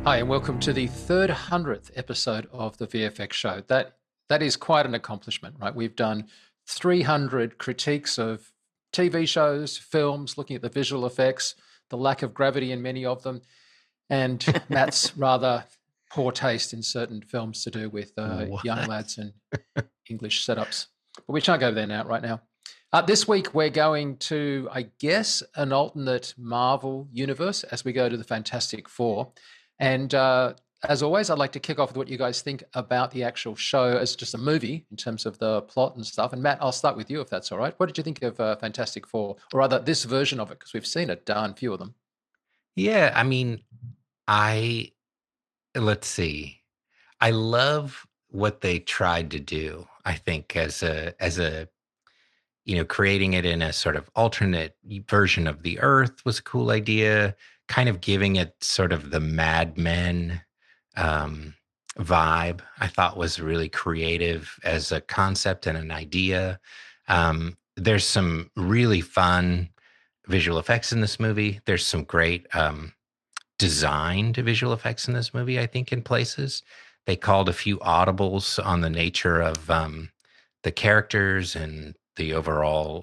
Hi, and welcome to the 300th episode of the VFX show. That is quite an accomplishment, right? We've done 300 critiques of TV shows, films, looking at the visual effects, the lack of gravity in many of them, and Matt's rather poor taste in certain films to do with young What? lads and English setups. But we shan't go there right now. This week, we're going to, I guess, an alternate Marvel universe as we go to the Fantastic Four. And as always, I'd like to kick off with what you guys think about the actual show as just a movie in terms of the plot and stuff. And Matt, I'll start with you if that's all right. What did you think of Fantastic Four, or rather this version of it? Because we've seen a darn few of them. Yeah, I mean, I let's see. I love what they tried to do. I think as a creating it in a sort of alternate version of the Earth was a cool idea. Kind of giving it sort of the Mad Men um, vibe. I thought was really creative as a concept and an idea. There's some really fun visual effects in this movie. There's some great designed visual effects in this movie, I think, in places. They called a few audibles on the nature of the characters and the overall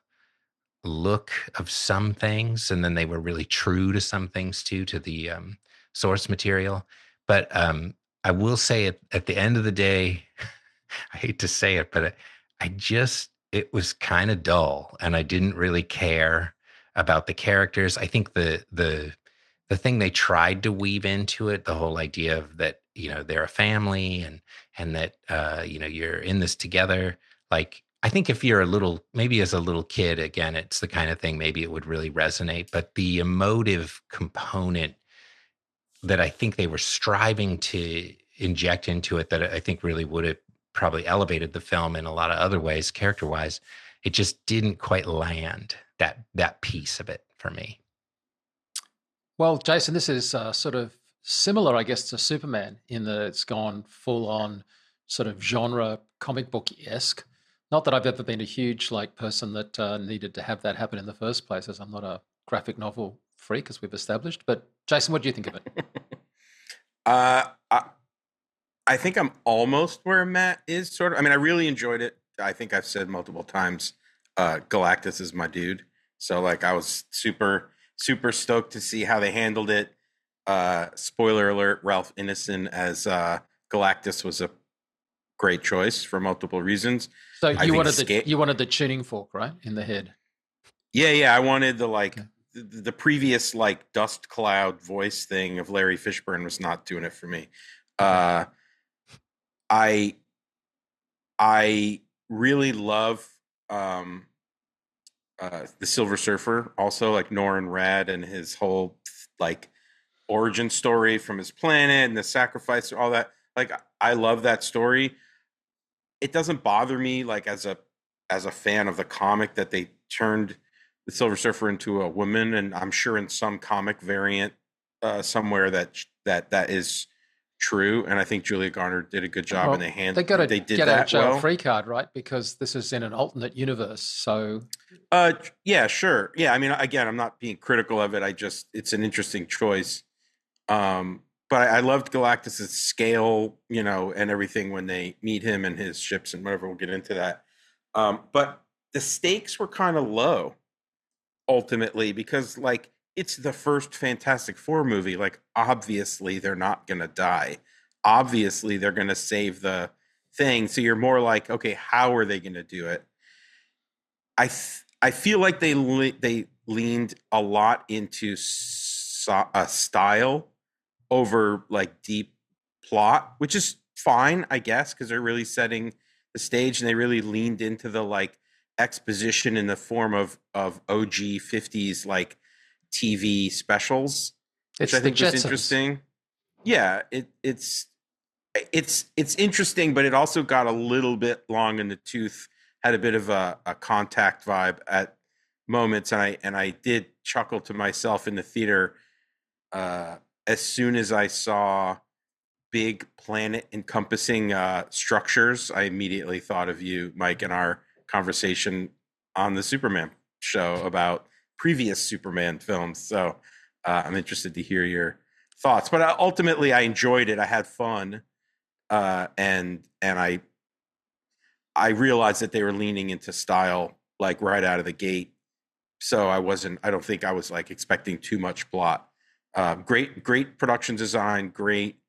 look of some things. And then they were really true to some things too, to the source material. But I will say at the end of the day, I hate to say it, but it was kind of dull and I didn't really care about the characters. I think the thing they tried to weave into it, the whole idea of that, they're a family and that, you're in this together. Like, I think if you're maybe as a little kid, again, it's the kind of thing, maybe it would really resonate, but the emotive component that I think they were striving to inject into it that I think really would have probably elevated the film in a lot of other ways, character wise, it just didn't quite land that piece of it for me. Well, Jason, this is sort of similar, I guess, to Superman in that it's gone full on sort of genre comic book esque. Not that I've ever been a huge person that needed to have that happen in the first place, as I'm not a graphic novel freak, as we've established. But Jason, what do you think of it? Uh, I, I think I'm almost where Matt is, sort of. I mean, I really enjoyed it. I think I've said multiple times, Galactus is my dude. So, like, I was super, super stoked to see how they handled it. Spoiler alert: Ralph Ineson as Galactus was a great choice for multiple reasons. So I you think wanted you wanted the tuning fork, right, in the head? yeah. I wanted the Okay. the previous like dust cloud voice thing of Larry Fishburne was not doing it for me. Uh, I I really love um, the Silver Surfer, also like Norrin Rad and his whole like origin story from his planet and the sacrifice, all that. Like I love that story. It doesn't bother me like as a fan of the comic that they turned the Silver Surfer into a woman, and I'm sure in some comic variant somewhere that is true. And I think Julia Garner did a good job, and Well, they got a they did get out of that jail well. free card, right? Because this is in an alternate universe. So Yeah, sure. Yeah, I mean, again, I'm not being critical of it. It's an interesting choice. But I loved Galactus's scale, and everything when they meet him and his ships and whatever. We'll get into that. But the stakes were kind of low ultimately because, like, it's the first Fantastic Four movie. Like, obviously, they're not gonna die. Obviously, they're gonna save the thing. So you're more like, okay, how are they gonna do it? I feel like they leaned a lot into style over like deep plot, which is fine, I guess, because they're really setting the stage and they really leaned into the like exposition in the form of OG 50s like TV specials, which it's I the think was Jetsons. interesting. Yeah, it's interesting, but it also got a little bit long in the tooth. Had a bit of a contact vibe at moments, and I did chuckle to myself in the theater as soon as I saw big planet encompassing structures. I immediately thought of you, Mike, in our conversation on the Superman show about previous Superman films. So I'm interested to hear your thoughts. But ultimately, I enjoyed it. I had fun, and I realized that they were leaning into style like right out of the gate. So I don't think I was like expecting too much plot. Great production design, great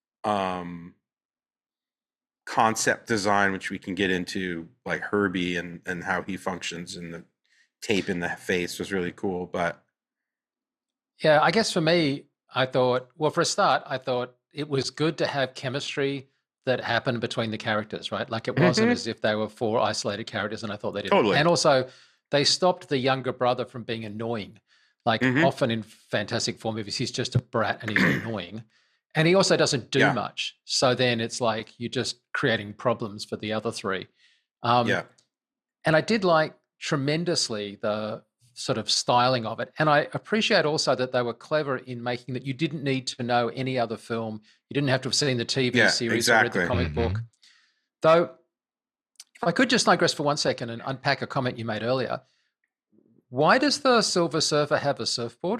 concept design, which we can get into, like Herbie and how he functions, and the tape in the face was really cool. But Yeah, I guess for me, I thought, well, for a start, I thought it was good to have chemistry that happened between the characters, right? Like it wasn't as if they were four isolated characters, and I thought they did. Totally. And also, they stopped the younger brother from being annoying. Like often in Fantastic Four movies, he's just a brat and he's annoying. And he also doesn't do much. So then it's like you're just creating problems for the other three. And I did like tremendously the sort of styling of it. And I appreciate also that they were clever in making that you didn't need to know any other film. You didn't have to have seen the TV series or read the comic book. Though, if I could just digress for 1 second and unpack a comment you made earlier. Why does the Silver Surfer have a surfboard?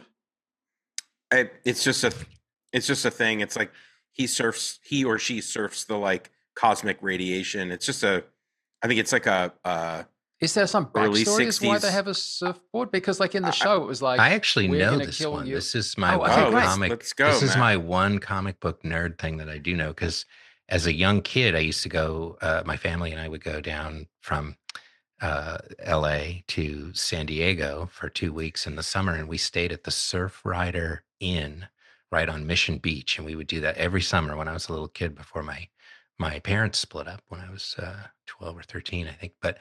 It's just a thing. It's like he or she surfs the like cosmic radiation. It's just I think it's like a is there some backstory as why they have a surfboard? Because like in the show, it was like, I actually know this one. This is my one comic. Let's go, this is my one comic book nerd thing that I do know. Because as a young kid, I used to go. My family and I would go down from L.A. to San Diego for 2 weeks in the summer, and we stayed at the Surf Rider Inn right on Mission Beach, and we would do that every summer when I was a little kid before my parents split up when I was 12 or 13, I think. But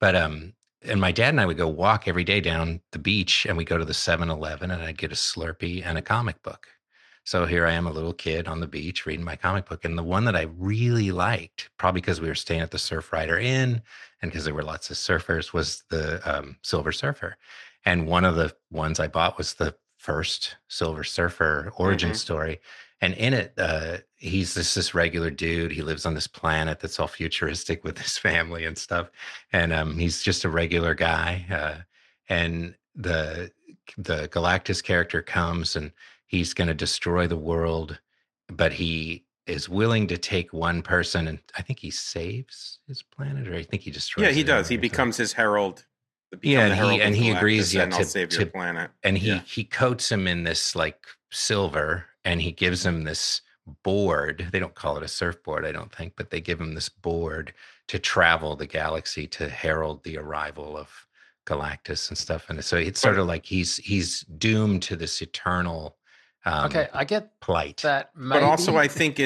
and my dad and I would go walk every day down the beach, and we go to the 7-Eleven, and I'd get a Slurpee and a comic book. So here I am, a little kid on the beach reading my comic book. And the one that I really liked, probably because we were staying at the Surf Rider Inn and because there were lots of surfers, was the Silver Surfer. And one of the ones I bought was the first Silver Surfer origin story. And in it, he's this regular dude. He lives on this planet that's all futuristic with his family and stuff. And he's just a regular guy. And the Galactus character comes and he's going to destroy the world, but he is willing to take one person, and I think he saves his planet, or I think he destroys. Yeah, he does. He becomes his herald. And he agrees to save your planet. And he coats him in this like silver, and he gives him this board. They don't call it a surfboard, I don't think, but they give him this board to travel the galaxy to herald the arrival of Galactus and stuff. And so it's sort of like he's doomed to this eternal okay, I get plight. That maybe. But also I think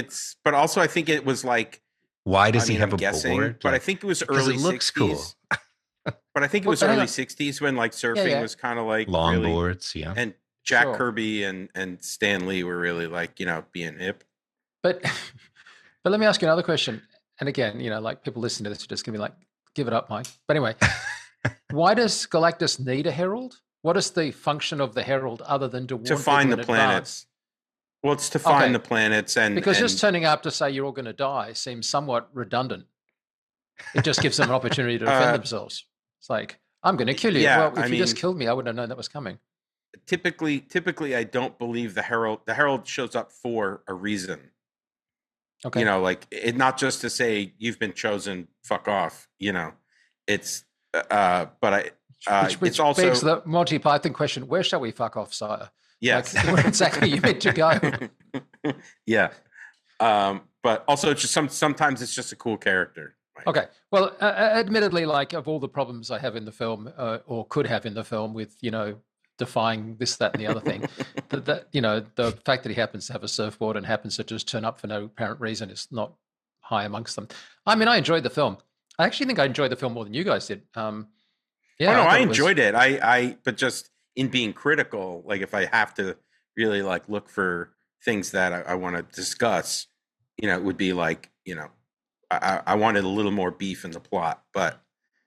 it was like, why does he have a board? But I think it was early 60s. It looks cool. But I think it was early 60s when like surfing was kind of like longboards, really, and Jack Kirby and Stan Lee were really like, being hip. But let me ask you another question. And again, like people listening to this are just gonna be like, give it up, Mike. But anyway, why does Galactus need a herald? What is the function of the herald other than to warn people find the planets? Well, it's to find the planets, and because just turning up to say you're all going to die seems somewhat redundant. It just gives them an opportunity to defend themselves. It's like, I'm going to kill you. Yeah, well, if you just killed me, I wouldn't have known that was coming. Typically, I don't believe the herald. The herald shows up for a reason. Okay, like it not just to say you've been chosen. Fuck off. It's but which it's also begs the Monty Python question: where shall we fuck off, sire? Yes, like, where exactly you meant to go? Yeah, but also it's just sometimes it's just a cool character. Right? Okay, well, admittedly, like of all the problems I have in the film, or could have in the film, with defying this, that, and the other thing, that the fact that he happens to have a surfboard and happens to just turn up for no apparent reason is not high amongst them. I mean, I enjoyed the film. I actually think I enjoyed the film more than you guys did. Yeah, I enjoyed it. But just in being critical, like if I have to really like look for things that I want to discuss, it would be like, I wanted a little more beef in the plot, but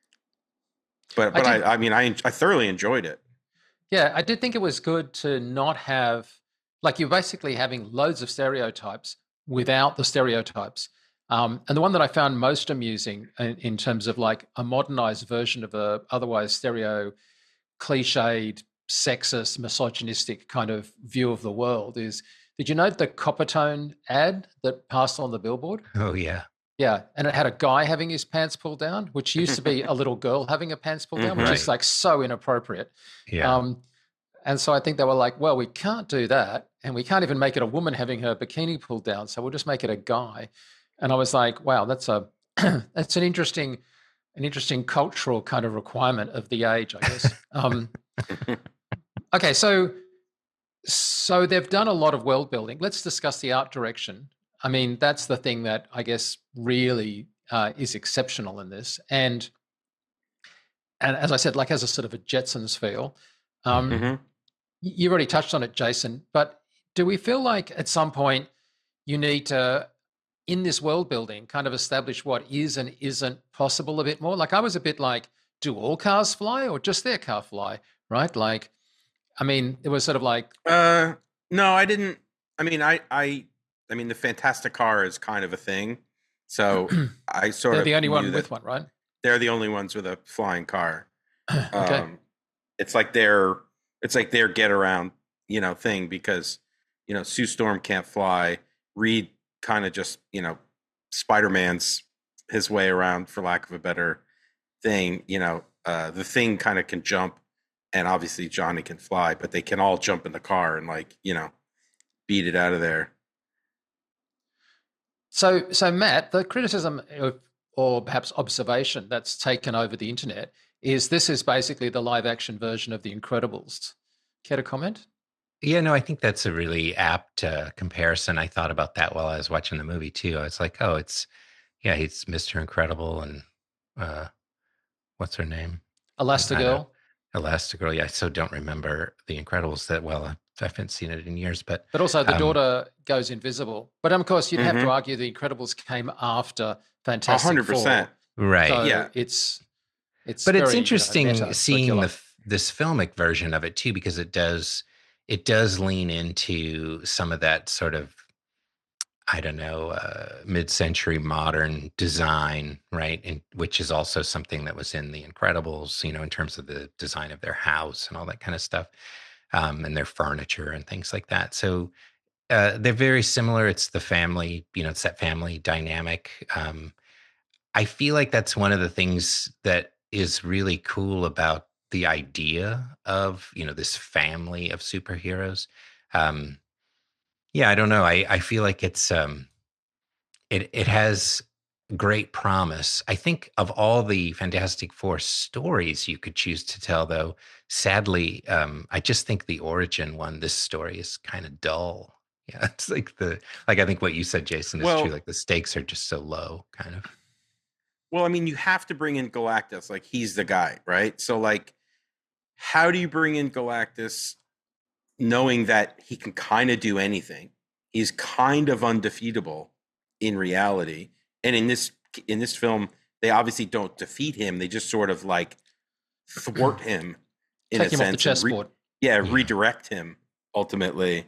I thoroughly enjoyed it. Yeah, I did think it was good to not have, like, you're basically having loads of stereotypes without the stereotypes. And the one that I found most amusing in terms of like a modernized version of a otherwise stereo, cliched, sexist, misogynistic kind of view of the world is Did you note the Coppertone ad that passed on the billboard? Oh yeah. Yeah, and it had a guy having his pants pulled down, which used to be a little girl having her pants pulled down, which is Right. like so inappropriate. Yeah. And so I think they were like, well, we can't do that, and we can't even make it a woman having her bikini pulled down, so we'll just make it a guy. And I was like, wow, that's a that's an interesting cultural kind of requirement of the age, I guess. Okay, so they've done a lot of world building. Let's discuss the art direction. I mean, that's the thing that I guess really is exceptional in this. And as I said, like has a sort of a Jetsons feel. You already touched on it, Jason, but do we feel like at some point you need to, in this world building, kind of establish what is and isn't possible a bit more? Like I was a bit like, do all cars fly or just their car fly, right? Like, I mean, it was sort of like... No, I didn't. I mean, I mean, the Fantastic Car is kind of a thing. So I sort they're of... the only one with one, right? They're the only ones with a flying car. Okay. It's like their get around, thing because, Sue Storm can't fly. Reed kind of just, Spider-Man's his way around, for lack of a better thing. The Thing kind of can jump, and obviously Johnny can fly, but they can all jump in the car and beat it out of there. So Matt, the criticism or perhaps observation that's taken over the internet is this is basically the live action version of The Incredibles. Care to comment? Yeah, no, I think that's a really apt comparison. I thought about that while I was watching the movie too. I was like, oh, he's Mr. Incredible and what's her name? Elastigirl. Elastigirl. Yeah, I so don't remember The Incredibles that well. I haven't seen it in years, but also the daughter goes invisible. But of course, you'd have to argue The Incredibles came after Fantastic 100%. Four. Right. So yeah. It's But interesting meta, seeing circular. this filmic version of it too, because it does lean into some of that sort of, I don't know, mid-century modern design, right? And which is also something that was in The Incredibles, in terms of the design of their house and all that kind of stuff, and their furniture and things like that. So they're very similar. It's the family, it's that family dynamic. I feel like that's one of the things that is really cool about the idea of, this family of superheroes. Yeah, I don't know. I feel like it's it has great promise. I think of all the Fantastic Four stories you could choose to tell, though, sadly, I just think the origin one, this story is kind of dull. Yeah, it's like I think what you said, Jason, is true. Like the stakes are just so low, kind of. Well, I mean, you have to bring in Galactus. Like, he's the guy, right? So, like, how do you bring in Galactus knowing that he can kind of do anything? He's kind of undefeatable in reality. And in this film, they obviously don't defeat him. They just sort of, like, thwart him in Take a him sense. off the chessboard. Redirect him, ultimately.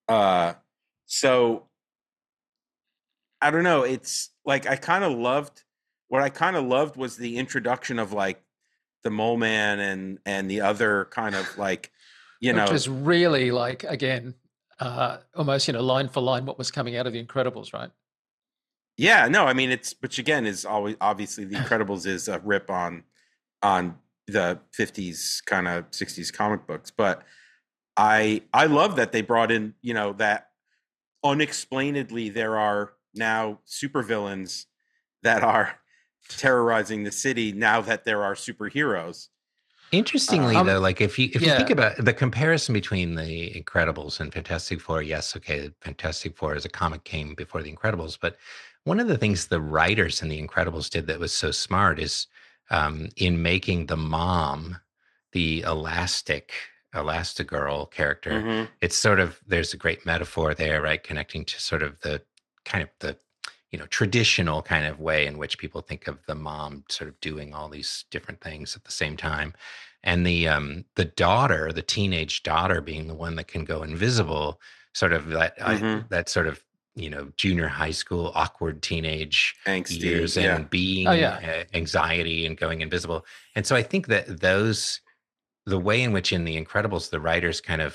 So, I don't know. It's, like, what I kind of loved was the introduction of like the Mole Man and the other kind of like, which is really like, again, almost, line for line what was coming out of The Incredibles, right? Yeah, no, I mean, which again is always obviously The Incredibles is a rip on the 50s kind of 60s comic books, but I love that they brought in, that unexplainedly there are now supervillains that are terrorizing the city now that there are superheroes. Interestingly, though, like if you think about the comparison between The Incredibles and Fantastic Four, yes, okay, Fantastic Four as a comic came before The Incredibles, but one of the things the writers in The Incredibles did that was so smart is in making the mom the Elastigirl character. It's sort of, there's a great metaphor there, right, connecting to sort of the kind of the traditional kind of way in which people think of the mom sort of doing all these different things at the same time. And the daughter, the teenage daughter being the one that can go invisible, sort of that sort of, junior high school, awkward teenage angsty years and being anxiety and going invisible. And so I think that the way in which in The Incredibles, the writers kind of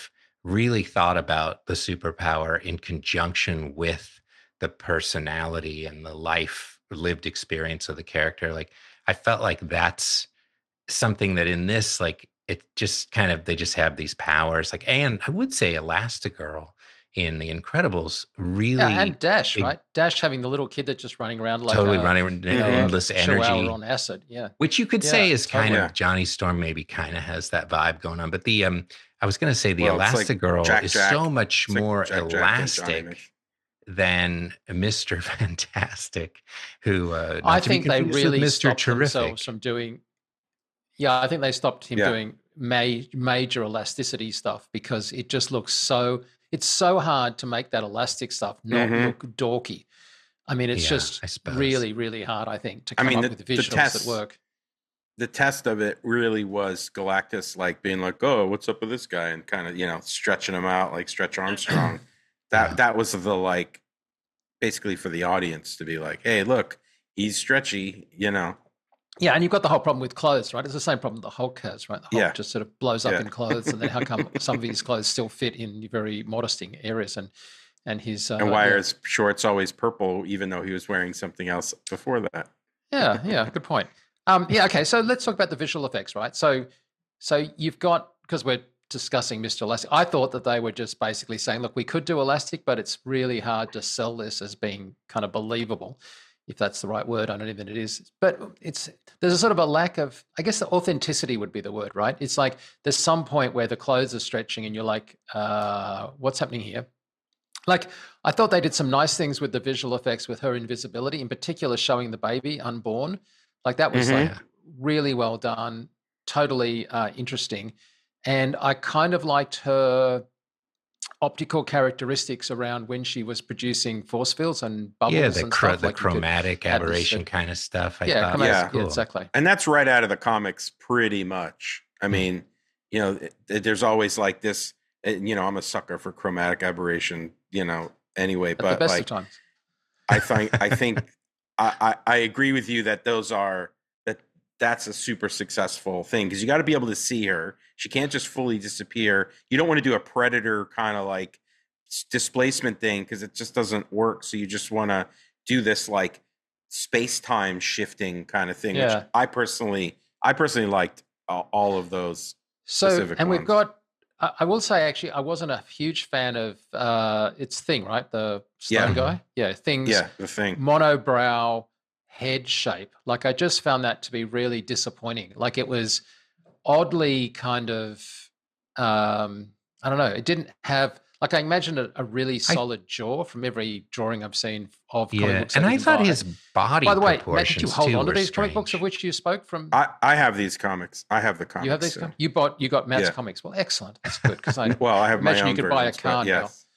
really thought about the superpower in conjunction with the personality and the life lived experience of the character. Like I felt like that's something that in this, like it just kind of, they just have these powers. Like, and I would say Elastigirl in The Incredibles Yeah, really and Dash, it- right? Dash having the little kid that's just running around like totally a running you know, endless chihuahua energy, on acid. Yeah. which you could Yeah, say is kind totally. of Johnny Storm maybe kind of has that vibe going on. But the I was going to say the Well, it's like Elastigirl Jack is Jack. so much It's like more Jack and Johnny elastic Mix. than Mr. Fantastic, who not I to be think they confused with really Mr. stopped Terrific. themselves from doing. Yeah, I think they stopped him Yeah. doing major elasticity stuff because it just looks so. It's so hard to make that elastic stuff not Mhm. look dorky. I mean, it's Yeah, just I suppose. really, really hard. I think to I come mean, up the with visuals tests- that work. The test of it really was Galactus like being like, "Oh, what's up with this guy?" and kind of stretching him out like Stretch Armstrong. That was the like basically for the audience to be like, "Hey, look, he's stretchy," Yeah, and you've got the whole problem with clothes, right? It's the same problem the Hulk has, right? The Hulk Yeah. just sort of blows up Yeah. in clothes, and then how come some of his clothes still fit in very modesting areas, and his And why yeah. are his shorts always purple, even though he was wearing something else before that? Yeah, good point. Yeah, okay. So let's talk about the visual effects, right? So you've got, because we're discussing Mr. Elastic, I thought that they were just basically saying, look, we could do elastic, but it's really hard to sell this as being kind of believable, if that's the right word. I don't even know if it is, but there's a sort of a lack of, I guess, the authenticity would be the word, right? It's like there's some point where the clothes are stretching, and you're like, what's happening here? Like, I thought they did some nice things with the visual effects with her invisibility, in particular showing the baby unborn. Like that was Mhm. like really well done, totally interesting. And I kind of liked her optical characteristics around when she was producing force fields and bubbles Yeah, and stuff. the Like you could chromatic add this aberration sort of- kind of stuff. I yeah, thought chromatic- was Yeah. cool. yeah, exactly. And that's right out of the comics, pretty much. I mean, there's always like this. I'm a sucker for chromatic aberration. Anyway, At the but best like of times. I think I agree with you that that's a super successful thing because you got to be able to see her. She can't just fully disappear. You don't want to do a Predator kind of like displacement thing because it just doesn't work. So you just want to do this like space-time shifting kind of thing, Yeah. which I personally liked all of those. So, specific and we've ones. got, I will say, actually, I wasn't a huge fan of its Thing, right? The stone Yeah. guy. Yeah, Thing's Yeah, the thing. monobrow head shape. Like, I just found that to be really disappointing. Like, it was oddly kind of, I don't know, it didn't have, like, I imagined a really solid jaw from every drawing I've seen of comic Yeah, books. and I've I even thought bought. his body By the way, Matt, proportions did you hold too on to were these comic books of strange. which you spoke from? I have these comics. I have the comics. You have these? so- You got Matt's Yeah. comics. Well, excellent. That's good because I Well, I have my imagine own you could buy a versions, but car now. yes.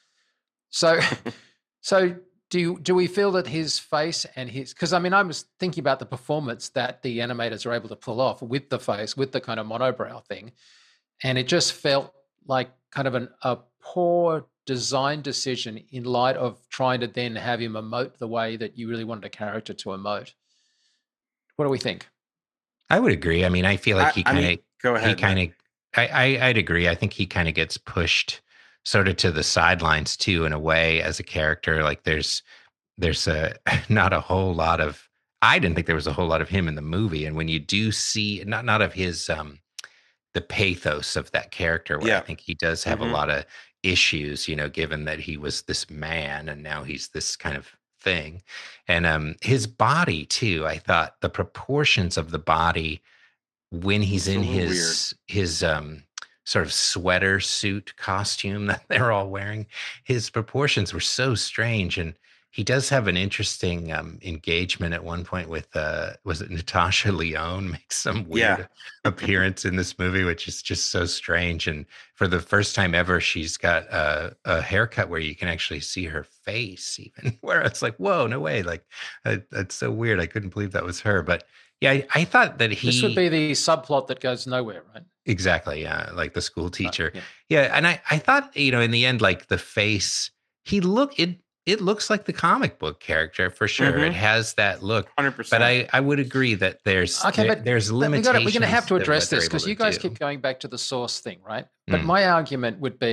So do we feel that his face and his, because I mean I was thinking about the performance that the animators are able to pull off with the face, with the kind of monobrow thing, and it just felt like kind of a poor design decision in light of trying to then have him emote the way that you really wanted a character to emote. What do we think? I would agree. I mean, I feel like Go ahead. Matt. I'd agree. I think he kind of gets pushed sort of to the sidelines too, in a way, as a character. Like there's a not a whole lot of, I didn't think there was a whole lot of him in the movie. And when you do see not of his, the pathos of that character, where I Yeah. think he does have Mhm. a lot of issues, given that he was this man and now he's this kind of thing. And his body too, I thought the proportions of the body when he's It's a in little his sort of sweater suit costume that they're all wearing, his proportions were so strange. And he does have an interesting engagement at one point with was it Natasha Lyonne makes some weird appearance in this movie, which is just so strange. And for the first time ever, she's got a haircut where you can actually see her face, even where it's like, whoa, no way. Like that's so weird. I couldn't believe that was her. But yeah, I thought that This would be the subplot that goes nowhere, right? exactly, yeah, like the school teacher. Yeah. Yeah, and I thought, in the end, like the face, it looks like the comic book character for sure. Mhm. It has that look. 100%. But I would agree that there's Okay, but there's we're limitations. going to have to that address what they're this because able you to guys do. keep going back to the source thing, right? But Mm. my argument would be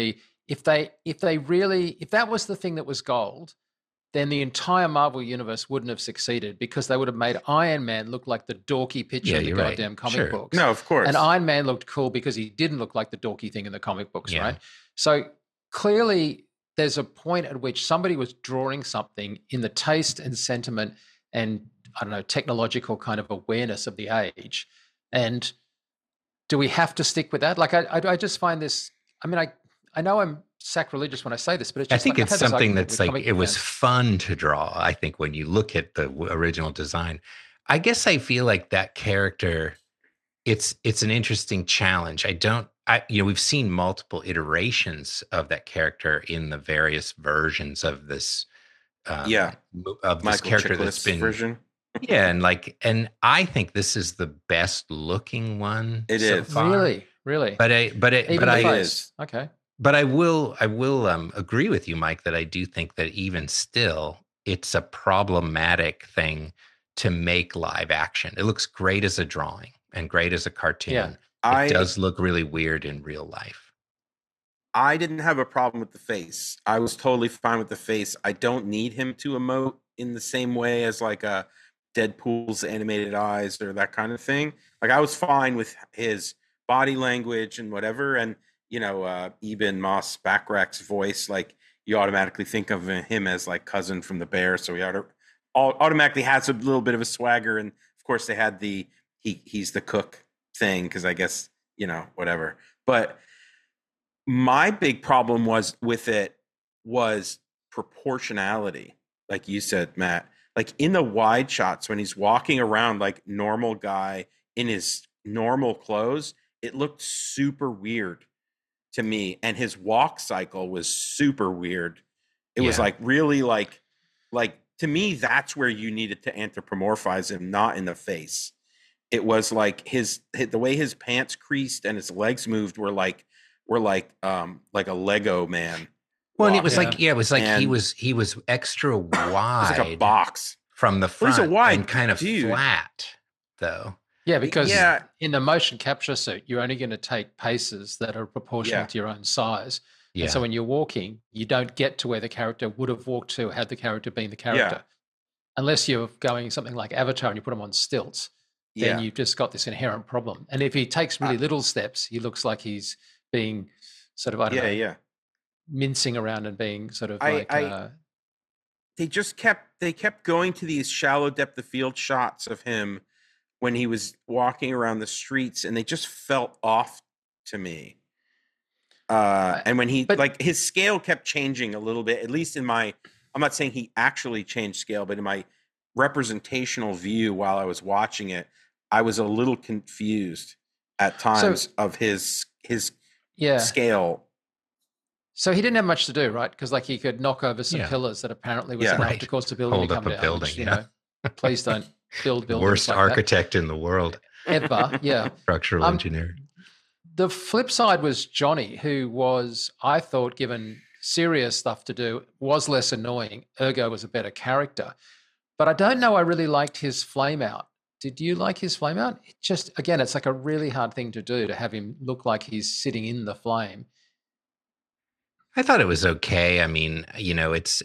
if that was the thing that was gold, then the entire Marvel universe wouldn't have succeeded, because they would have made Iron Man look like the dorky picture in the you're right. goddamn comic Sure. books. No, of course. And Iron Man looked cool because he didn't look like the dorky thing in the comic books, Yeah. right? So clearly there's a point at which somebody was drawing something in the taste and sentiment and, I don't know, technological kind of awareness of the age. And do we have to stick with that? Like, I just find this, I mean, I know I'm sacrilegious when I say this, but it's just I think like, it's I've had this something argument that's with like, comic it was fans. fun to draw. I think when you look at the original design, I guess I feel like that character, it's an interesting challenge. We've seen multiple iterations of that character in the various versions of this, of this Michael character that's Chiklis been version. Yeah, and I think this is the best looking one. It so is. far. Really. Even the it face. is. Okay. But I will agree with you, Mike, that I do think that even still, it's a problematic thing to make live action. It looks great as a drawing and great as a cartoon. Yeah. It does look really weird in real life. I didn't have a problem with the face. I was totally fine with the face. I don't need him to emote in the same way as like a Deadpool's animated eyes or that kind of thing. Like, I was fine with his body language and whatever. And, Eben Moss Backrack's voice, like, you automatically think of him as like cousin from the Bear. So he automatically has a little bit of a swagger. And of course they had he's the cook thing, because I guess, whatever. But my big problem was proportionality. Like you said, Matt, like in the wide shots when he's walking around like normal guy in his normal clothes, it looked super weird to me. And his walk cycle was super weird. It was like really like to me, that's where you needed to anthropomorphize him, not in the face. It was like the way his pants creased and his legs moved were like a Lego man. Well, and it was he was extra wide. It's like a box from the front, a wide and kind of dude. Flat, though. Yeah, because in the motion capture suit, you're only going to take paces that are proportional to your own size. Yeah. And so when you're walking, you don't get to where the character would have walked to had the character been the character. Unless you're going something like Avatar and you put him on stilts, then you've just got this inherent problem. And if he takes really little steps, he looks like he's being sort of, mincing around and being sort of they kept going to these shallow depth of field shots of him when he was walking around the streets, and they just felt off to me. And when his scale kept changing a little bit, at least I'm not saying he actually changed scale, but in my representational view while I was watching it, I was a little confused at times of his scale. So he didn't have much to do, right? Because like he could knock over some pillars that apparently was enough to cause the building to come down. Building, Please don't build buildings. Worst like architect in the world. Ever, yeah. Structural engineer. The flip side was Johnny, who was, I thought, given serious stuff to do, was less annoying, ergo was a better character. But I don't know I really liked his flame out. Did you like his flame out? It just, again, it's like a really hard thing to do, to have him look like he's sitting in the flame. I thought it was okay. I mean, it's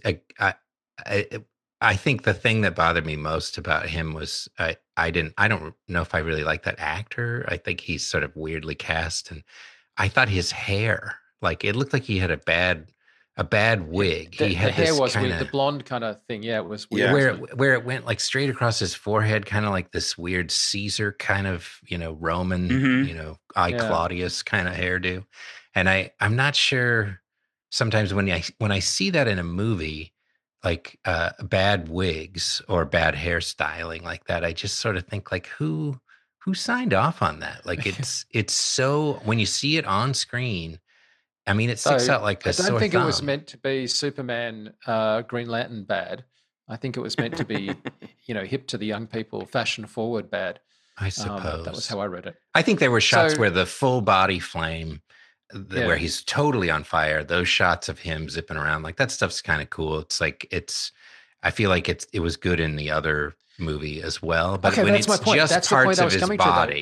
I think the thing that bothered me most about him was I don't know if I really like that actor. I think he's sort of weirdly cast, and I thought his hair, like, it looked like he had a bad wig. The He had hair this was kinda, weird, the blonde kind of thing. Yeah, it was weird. where it went like straight across his forehead, kind of like this weird Caesar kind of, Roman, Claudius kind of hairdo. And I'm not sure. Sometimes when I see that in a movie, like bad wigs or bad hairstyling like that, I just sort of think like, who signed off on that? Like it's so, when you see it on screen, I mean, it sticks out like a sore thumb. I don't think it was meant to be Superman, Green Lantern bad. I think it was meant to be, hip to the young people, fashion forward bad. I suppose. That was how I read it. I think there were shots where the full body flame, where he's totally on fire, those shots of him zipping around, like that stuff's kind of cool. It's like, I feel like it was good in the other movie as well. But when it's just parts of his body,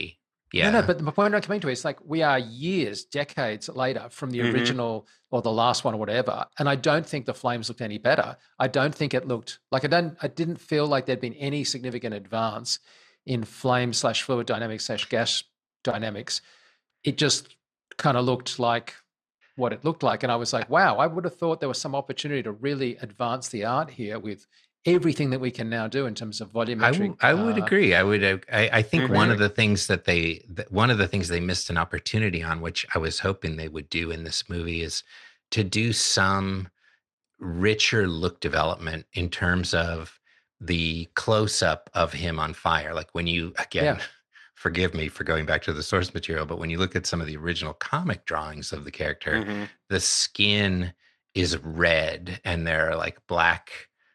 No, Yeah. but the point I'm coming to is like we are years, decades later from the Mhm. original or the last one or whatever, and I don't think the flames looked any better. I don't think it looked like I didn't feel like there'd been any significant advance in flame slash fluid dynamics slash gas dynamics. It just kind of looked like what it looked like, and I was like, wow, I would have thought there was some opportunity to really advance the art here with everything that we can now do in terms of volumetric. I would agree. I think one Mhm. of the things one of the things they missed an opportunity on, which I was hoping they would do in this movie, is to do some richer look development in terms of the close up of him on fire. Like when you, again, Yeah. forgive me for going back to the source material, but when you look at some of the original comic drawings of the character, Mhm. the skin is red and there are like black,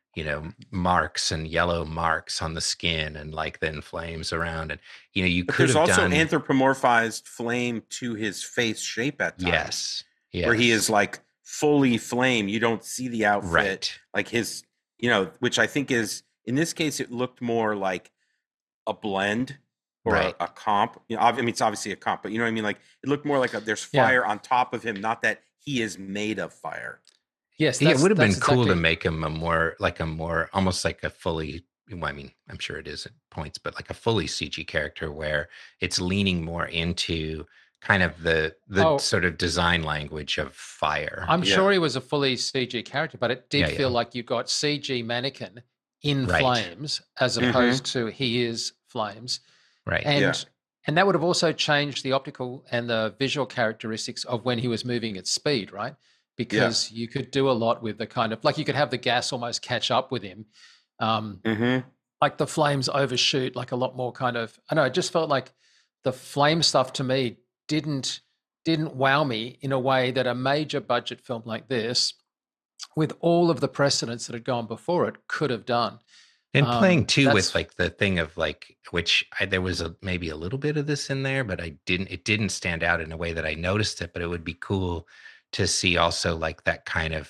marks and yellow marks on the skin and like then flames around. And, you But could there's have also done, anthropomorphized flame to his face shape at times, yes, where he is like fully flame. You don't see the outfit, right. like his, which I think is in this case it looked more like a blend or Right. a comp. I mean, it's obviously a comp, but you know what I mean. Like it looked more like there's Yeah. fire on top of him, not that he is made of fire. Yes, Yeah, it would have been that's cool to exactly. make him almost like a fully, well, I mean, I'm sure it is at points, but like a fully CG character where it's leaning more into kind of the Oh, sort of design language of fire. I'm Yeah. sure he was a fully CG character, but it did Yeah, feel yeah. like you got CG mannequin in Right. flames as Mhm. opposed to he is flames. Right. And Yeah. and that would have also changed the optical and the visual characteristics of when he was moving at speed, right? Because you could do a lot with the kind of like you could have the gas almost catch up with him. Mhm. Like the flames overshoot like a lot more kind of I know it just felt like the flame stuff to me didn't wow me in a way that a major budget film like this with all of the precedents that had gone before it could have done. And playing too with That's like the thing of like, which there was maybe a little bit of this in there, but it didn't stand out in a way that I noticed it, but it would be cool to see also like that kind of,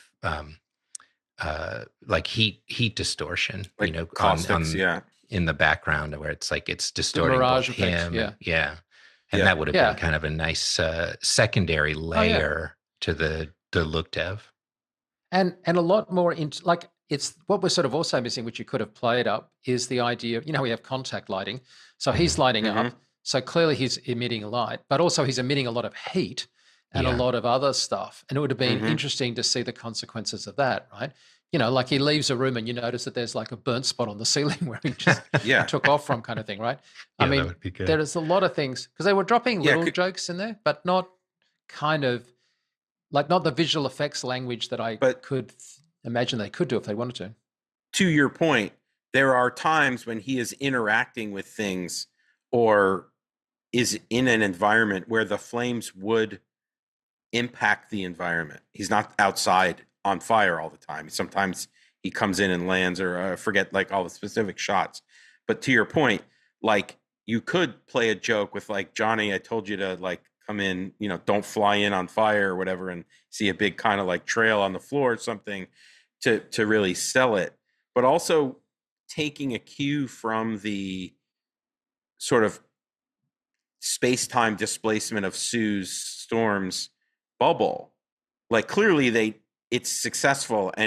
like heat distortion, Like caustics, yeah. in the background where it's like it's the distorting both mirage effect, him yeah. and and Yeah. that would have Yeah. been kind of a nice secondary layer to the look dev. And a lot more into like it's what we're sort of also missing, which you could have played up, is the idea of, we have contact lighting. So he's lighting Mhm. up. So clearly he's emitting light, but also he's emitting a lot of heat and a Yeah. lot of other stuff. And it would have been Mhm. interesting to see the consequences of that, right? Like he leaves a room and you notice that there's like a burnt spot on the ceiling where he just Yeah. took off from kind of thing, right? Yeah, I that mean, would be good. there is a lot of things because they were dropping Yeah, little jokes in there, but not kind of like not the visual effects language that I But- could imagine they could do if they wanted to. To your point, there are times when he is interacting with things or is in an environment where the flames would impact the environment. He's not outside on fire all the time. Sometimes he comes in and lands, or I forget like all the specific shots. But to your point, like you could play a joke with like, Johnny, I told you to like come in, don't fly in on fire or whatever, and see a big kind of like trail on the floor or something to really sell it. But also taking a cue from the sort of space-time displacement of Sue's Storm's bubble. Like clearly it's successful and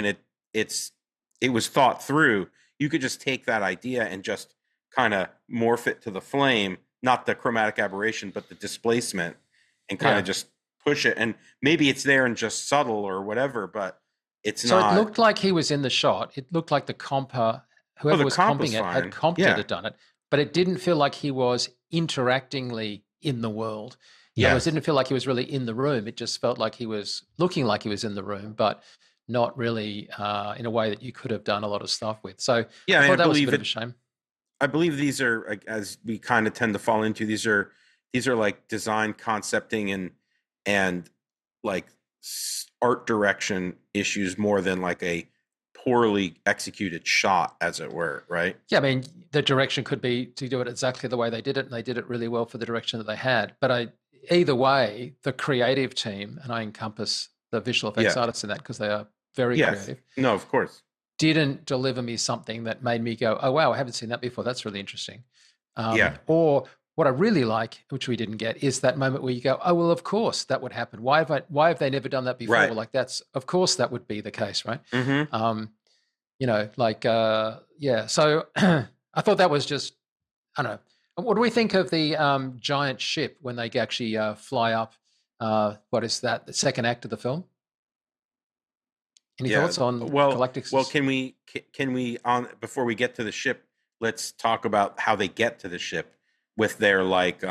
it was thought through. You could just take that idea and just kind of morph it to the flame, not the chromatic aberration, but the displacement, and kind of just push it. And maybe it's there and just subtle or whatever, but it's So not. it looked like he was in the shot. It looked like the comper, whoever the was comp comping was it, had fine. comped Yeah. it, had done it, but it didn't feel like he was interactingly in the world. In other Yeah. words, it didn't feel like he was really in the room. It just felt like he was looking like he was in the room, but not really in a way that you could have done a lot of stuff with. So Yeah, I I thought that was a believe bit of it. a shame. I believe these are, as we kind of tend to fall into, these are like design concepting and like art direction issues more than like a poorly executed shot, as it were, right? Yeah, I mean, the direction could be to do it exactly the way they did it, and they did it really well for the direction that they had. But either way, the creative team, and I encompass the visual effects artists in that because they are very creative, No, of course. didn't deliver me something that made me go, oh, wow, I haven't seen that before. That's really interesting. Yeah. Or what I really like, which we didn't get, is that moment where you go, oh, well, of course that would happen. Why have they never done that before? Right. Well, like of course that would be the case, right? Mm-hmm. So I thought that was just, I don't know. What do we think of the giant ship when they actually fly up? What is that? The second act of the film? Any thoughts on Galactic? Well, can we on before we get to the ship, let's talk about how they get to the ship with their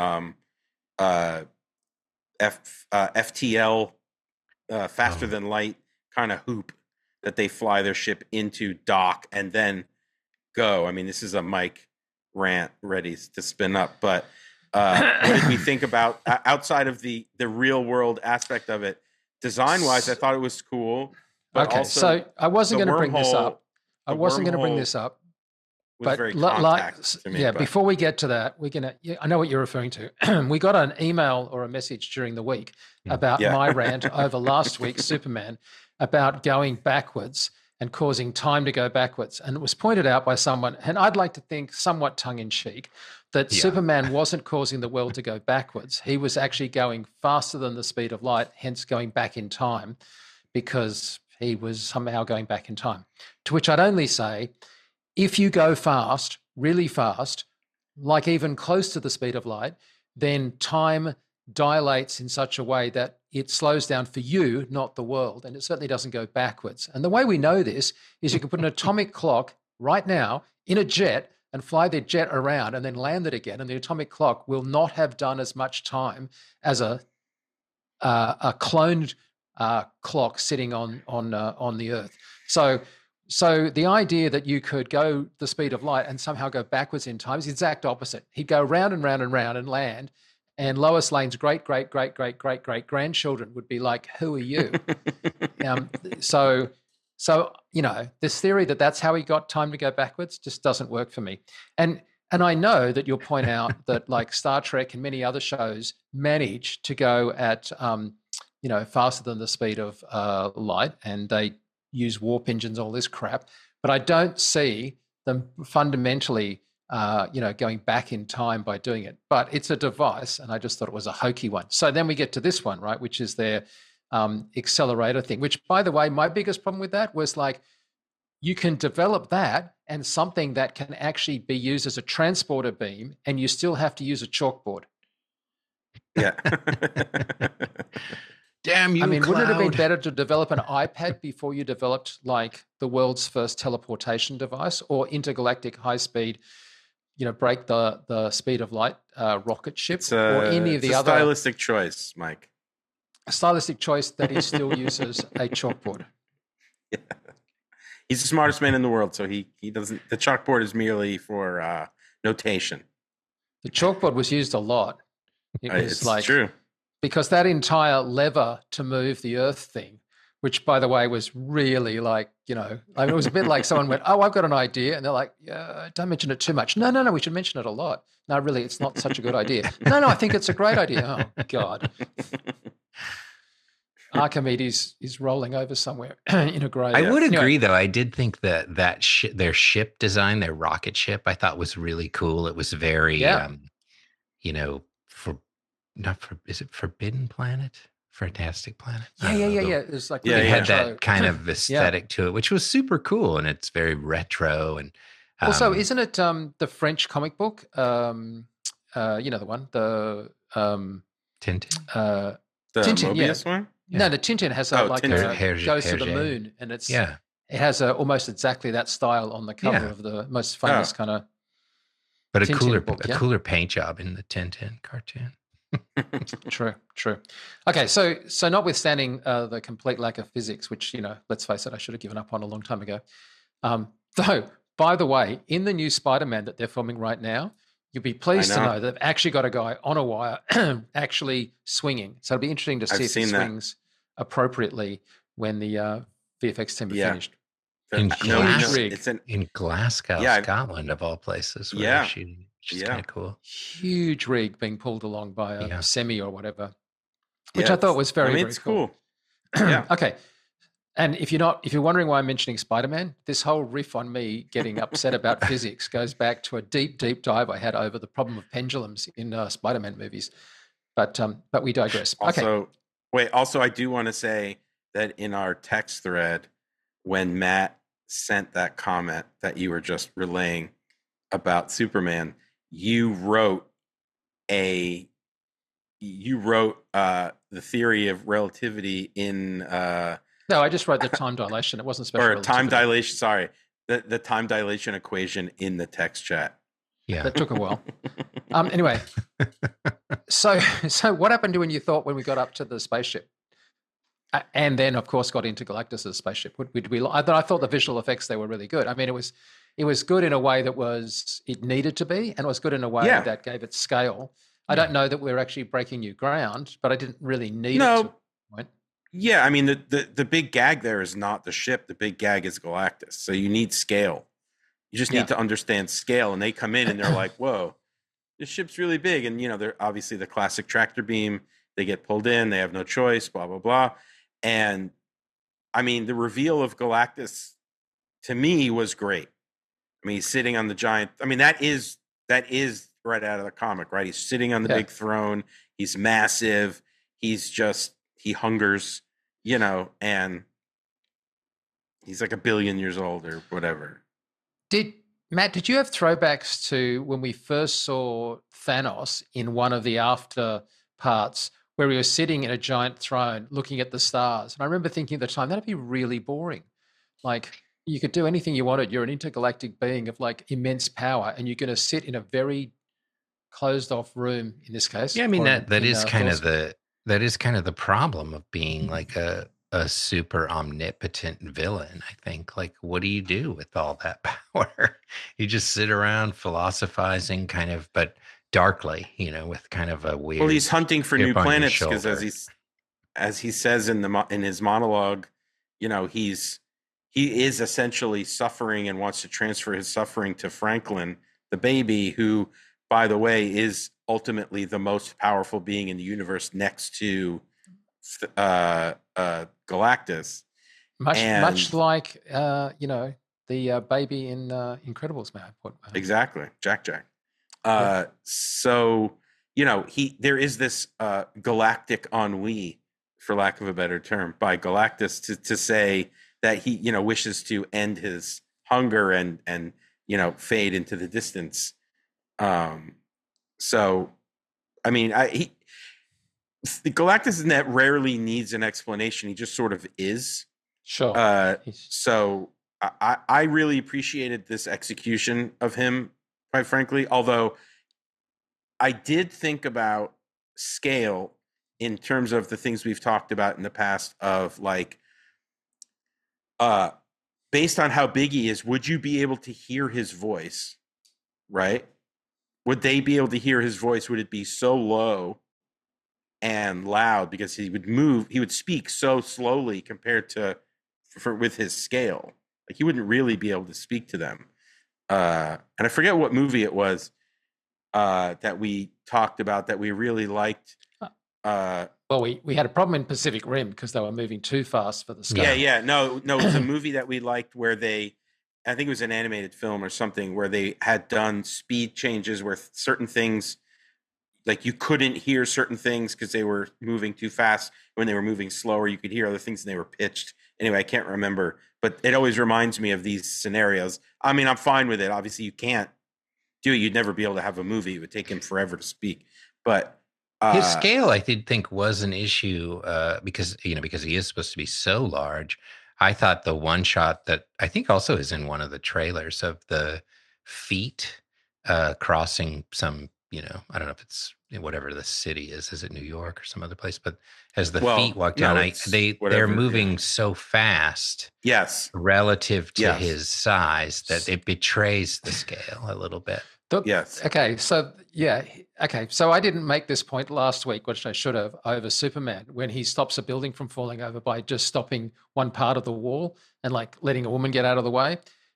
FTL faster than light kind of hoop that they fly their ship into, dock, and then go. I mean, this is a Mike rant ready to spin up, but what did we think about outside of the real world aspect of it? Design wise, I thought it was cool. But okay, also so I wasn't going to bring this up. but very contact to me, before we get to that, I know what you're referring to. We got an email or a message during the week about my rant over last week's Superman about going backwards and causing time to go backwards. And it was pointed out by someone, and I'd like to think somewhat tongue-in-cheek, that Superman wasn't causing the world to go backwards. He was actually going faster than the speed of light, hence going back in time, because he was somehow going back in time. To which I'd only say, if you go fast, really fast, like even close to the speed of light, then time dilates in such a way that it slows down for you, not the world. And it certainly doesn't go backwards. And the way we know this is you can put an atomic clock right now in a jet and fly the jet around and then land it again. And the atomic clock will not have done as much time as a cloned clock sitting on the Earth. So the idea that you could go the speed of light and somehow go backwards in time is the exact opposite. He'd go round and round and round and land, and Lois Lane's great grandchildren would be like, "Who are you?" So this theory that that's how he got time to go backwards just doesn't work for me. And I know that you'll point out that like Star Trek and many other shows manage to go at faster than the speed of light, and they use warp engines, all this crap. But I don't see them fundamentally, going back in time by doing it. But it's a device, and I just thought it was a hokey one. So then we get to this one, right, which is their accelerator thing, which, by the way, my biggest problem with that was like, you can develop that and something that can actually be used as a transporter beam, and you still have to use a chalkboard. Yeah. Damn you, wouldn't it have been Cloud. better to develop an iPad before you developed like the world's first teleportation device or intergalactic high-speed, break the speed of light rocket ship or any of the other stylistic choice, Mike. A stylistic choice that he still uses a chalkboard. Yeah. He's the smartest man in the world, so he doesn't. The chalkboard is merely for notation. The chalkboard was used a lot. It's true. Because that entire lever to move the Earth thing, which, by the way, was really like, it was a bit like someone went, "Oh, I've got an idea." And they're like, "Yeah, don't mention it too much." No, we should mention it a lot. No, really, it's not such a good idea. No, I think it's a great idea. Oh, God. Archimedes is rolling over somewhere in a grave. I would agree, though. I did think that their ship design, their rocket ship, I thought was really cool. It was very, is it Forbidden Planet? Fantastic Planet? Yeah. It's like it had that kind of aesthetic to it, which was super cool, and it's very retro. And also, isn't it the French comic book? The one, the Tintin. The Tintin, Mobius one. Yeah. No, the Tintin has goes to the moon, and it has almost exactly that style on the cover of the most famous kind of. But Tintin cooler paint job in the Tintin cartoon. True. Okay, so notwithstanding the complete lack of physics, which let's face it, I should have given up on a long time ago. Though, by the way, in the new Spider-Man that they're filming right now, you'll be pleased to know they've actually got a guy on a wire actually swinging. So it'll be interesting to see if he swings appropriately when the VFX team are finished. In Glasgow, Scotland, of all places. Where they're shooting. Which is kind of cool. Huge rig being pulled along by a semi or whatever, which I thought was very, very cool. Yeah. Okay. And if you're wondering why I'm mentioning Spider-Man, this whole riff on me getting upset about physics goes back to a deep, deep dive I had over the problem of pendulums in Spider-Man movies. But we digress. Okay. Also, I do want to say that in our text thread, when Matt sent that comment that you were just relaying about Superman, you wrote the theory of relativity in no, I just wrote the time dilation. It wasn't special. Or time dilation. Sorry, the time dilation equation in the text chat. Yeah, that took a while. Anyway, so what happened to when we got up to the spaceship, and then of course got into Galactus's spaceship? I thought the visual effects there were really good. I mean, it was good in a way that it needed to be, and it was good in a way that gave it scale. I don't know that we're actually breaking new ground, but I didn't really need it to. Right? Yeah, I mean, the big gag there is not the ship. The big gag is Galactus. So you need scale. You just need to understand scale. And they come in and they're like, whoa, this ship's really big. And, they're obviously the classic tractor beam. They get pulled in. They have no choice, blah, blah, blah. And, I mean, the reveal of Galactus, to me, was great. I mean, he's sitting on the giant. I mean, that is right out of the comic, right? He's sitting on the big throne. He's massive. He hungers, and he's like 1 billion years old or whatever. Matt, did you have throwbacks to when we first saw Thanos in one of the after parts where he was sitting in a giant throne looking at the stars? And I remember thinking at the time, that'd be really boring. Like, you could do anything you wanted. You're an intergalactic being of like immense power, and you're going to sit in a very closed off room in this case. Yeah, I mean, that is kind of the problem of being like a super omnipotent villain, I think. Like, what do you do with all that power? You just sit around philosophizing kind of, but darkly, with kind of a weird. Well, he's hunting for new planets because as he says in his monologue, he is essentially suffering and wants to transfer his suffering to Franklin, the baby, who, by the way, is ultimately the most powerful being in the universe next to Galactus. Much like the baby in Incredibles, man. Exactly, Jack. So there is this galactic ennui, for lack of a better term, by Galactus to say that he wishes to end his hunger and fade into the distance. So, I mean, Galactus in that rarely needs an explanation. He just sort of is. Sure. So I really appreciated this execution of him, quite frankly. Although I did think about scale in terms of the things we've talked about in the past of like, based on how big he is, would you be able to hear his voice? Right? Would they be able to hear his voice? Would it be so low and loud because he would speak so slowly compared to with his scale? Like, he wouldn't really be able to speak to them. And I forget what movie it was that we talked about that we really liked. Well, we had a problem in Pacific Rim because they were moving too fast for the scale. Yeah. No, it was a movie that we liked where I think it was an animated film or something where they had done speed changes where certain things, like you couldn't hear certain things because they were moving too fast. When they were moving slower, you could hear other things and they were pitched. Anyway, I can't remember, but it always reminds me of these scenarios. I mean, I'm fine with it. Obviously, you can't do it. You'd never be able to have a movie. It would take him forever to speak. But his scale, I did think, was an issue because he is supposed to be so large. I thought the one shot that I think also is in one of the trailers of the feet crossing some, I don't know if it's whatever the city is. Is it New York or some other place? But as the feet walk down, they're moving so fast. Yes. Relative to his size that it betrays the scale a little bit. Yes. Okay. So So I didn't make this point last week, which I should have, over Superman, when he stops a building from falling over by just stopping one part of the wall and like letting a woman get out of the way.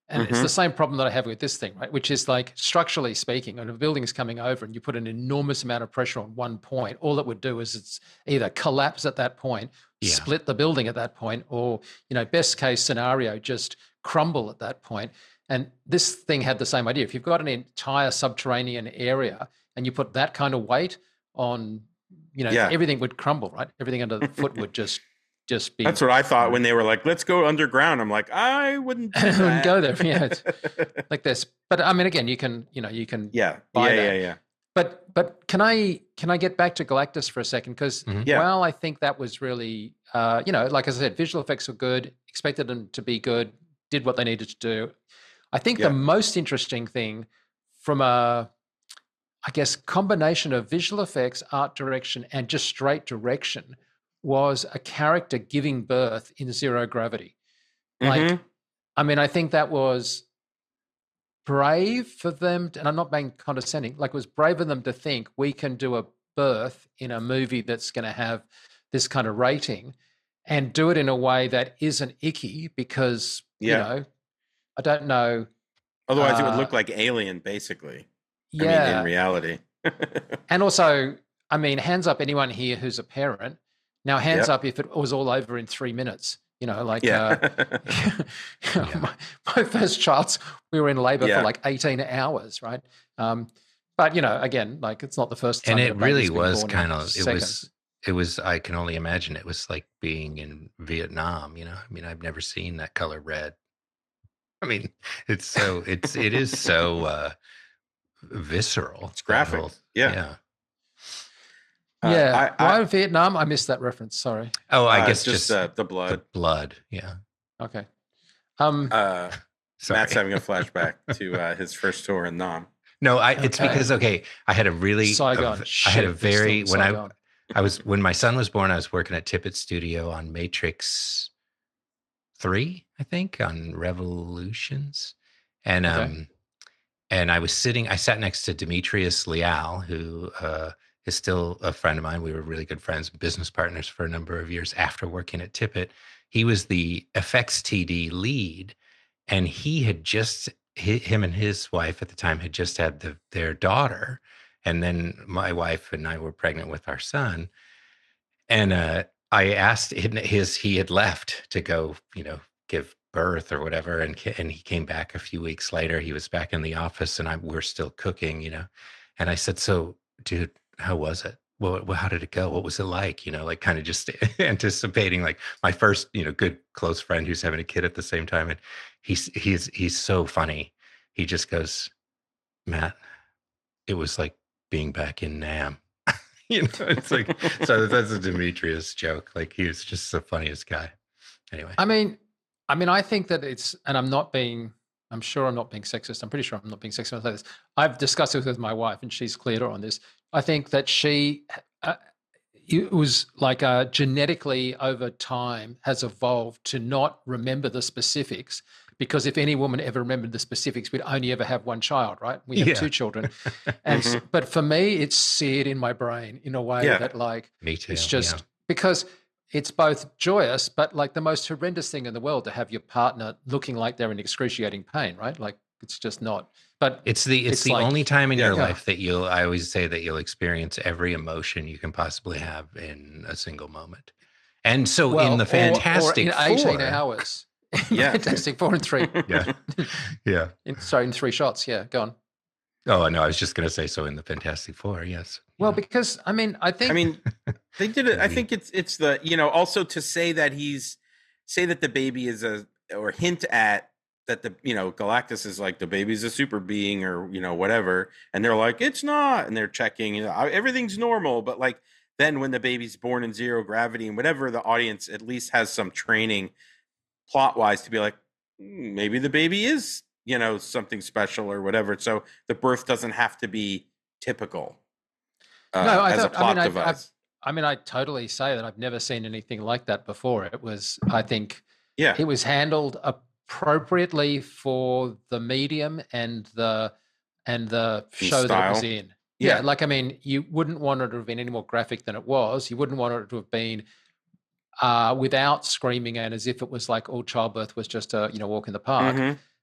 And it's the same problem that I have with this thing, right? Which is like, structurally speaking, when a building is coming over and you put an enormous amount of pressure on one point, all it would do is it's either collapse at that point, split the building at that point, or, best case scenario, just crumble at that point. And this thing had the same idea. If you've got an entire subterranean area and you put that kind of weight on, everything would crumble, right? Everything under the foot would just be. That's what I thought when they were like, let's go underground. I'm like, I wouldn't do that. I wouldn't go there. Yeah, it's like this. But I mean, again, you can buy that. Yeah. But can I get back to Galactus for a second? Because I think that was really, like I said, visual effects were good, expected them to be good, did what they needed to do. I think the most interesting thing from combination of visual effects, art direction, and just straight direction was a character giving birth in zero gravity. Like, I mean, I think that was brave for them, and I'm not being condescending, like it was brave of them to think we can do a birth in a movie that's going to have this kind of rating and do it in a way that isn't icky because, I don't know. Otherwise it would look like Alien, basically. I mean, in reality. And also, I mean, hands up anyone here who's a parent. Now, hands up if it was all over in 3 minutes. My first child's, we were in labor for like 18 hours, right? But, again, like it's not the first time. And it really was kind of, it was, I can only imagine it was like being in Vietnam, I mean, I've never seen that color red. I mean, it is so visceral. It's graphic. Yeah. Why Vietnam? I missed that reference. Sorry. Oh, I guess just the blood. The blood. Yeah. Okay. Matt's having a flashback to his first tour in Nam. No, it's because I had a really Saigon. When my son was born, I was working at Tippett Studio on Matrix 3, I think, on Revolutions, and I sat next to Demetrius Leal, who is still a friend of mine. We were really good friends, business partners for a number of years after working at Tippett. He was the effects TD lead, and him and his wife at the time had just had their daughter, and then my wife and I were pregnant with our son. And I asked he had left to go, give birth or whatever, and he came back a few weeks later. He was back in the office, and we're still cooking, And I said, "So, dude, how was it? Well, how did it go? What was it like?" Like kind of just anticipating like my first, good close friend who's having a kid at the same time. And he's so funny. He just goes, "Matt, it was like being back in Nam." It's like, so that's a Demetrius joke. Like he was just the funniest guy. Anyway. I mean, I think that and I'm sure I'm not being sexist. I'm pretty sure I'm not being sexist when I say this. I've discussed it with my wife and she's clearer on this. I think that it was like genetically over time has evolved to not remember the specifics, because if any woman ever remembered the specifics, we'd only ever have one child, right? We have 2 children. And but for me, it's seared in my brain in a way that like, me too. It's just because it's both joyous, but like the most horrendous thing in the world to have your partner looking like they're in excruciating pain, right? Like it's just not. But it's the like, only time in your life that I always say that you'll experience every emotion you can possibly have in a single moment. And so in the Fantastic Four, in 18 hours. Fantastic Four in 3. Yeah. In 3 shots. Yeah, go on. Oh, no, I was just going to say, so in the Fantastic Four, yes. Well, because, I think they did it. I think it's the, also to say that the baby is or hint at that Galactus is like the baby's a super being or, whatever. And they're like, it's not. And they're checking, everything's normal. But like, then when the baby's born in zero gravity and whatever, the audience at least has some training plot wise to be like, maybe the baby is, something special or whatever. So the birth doesn't have to be typical as a plot device. I totally say that I've never seen anything like that before. It was, I think, it was handled appropriately for the medium and the show that it was in. Yeah, like you wouldn't want it to have been any more graphic than it was. You wouldn't want it to have been without screaming and as if it was like all childbirth was just a walk in the park.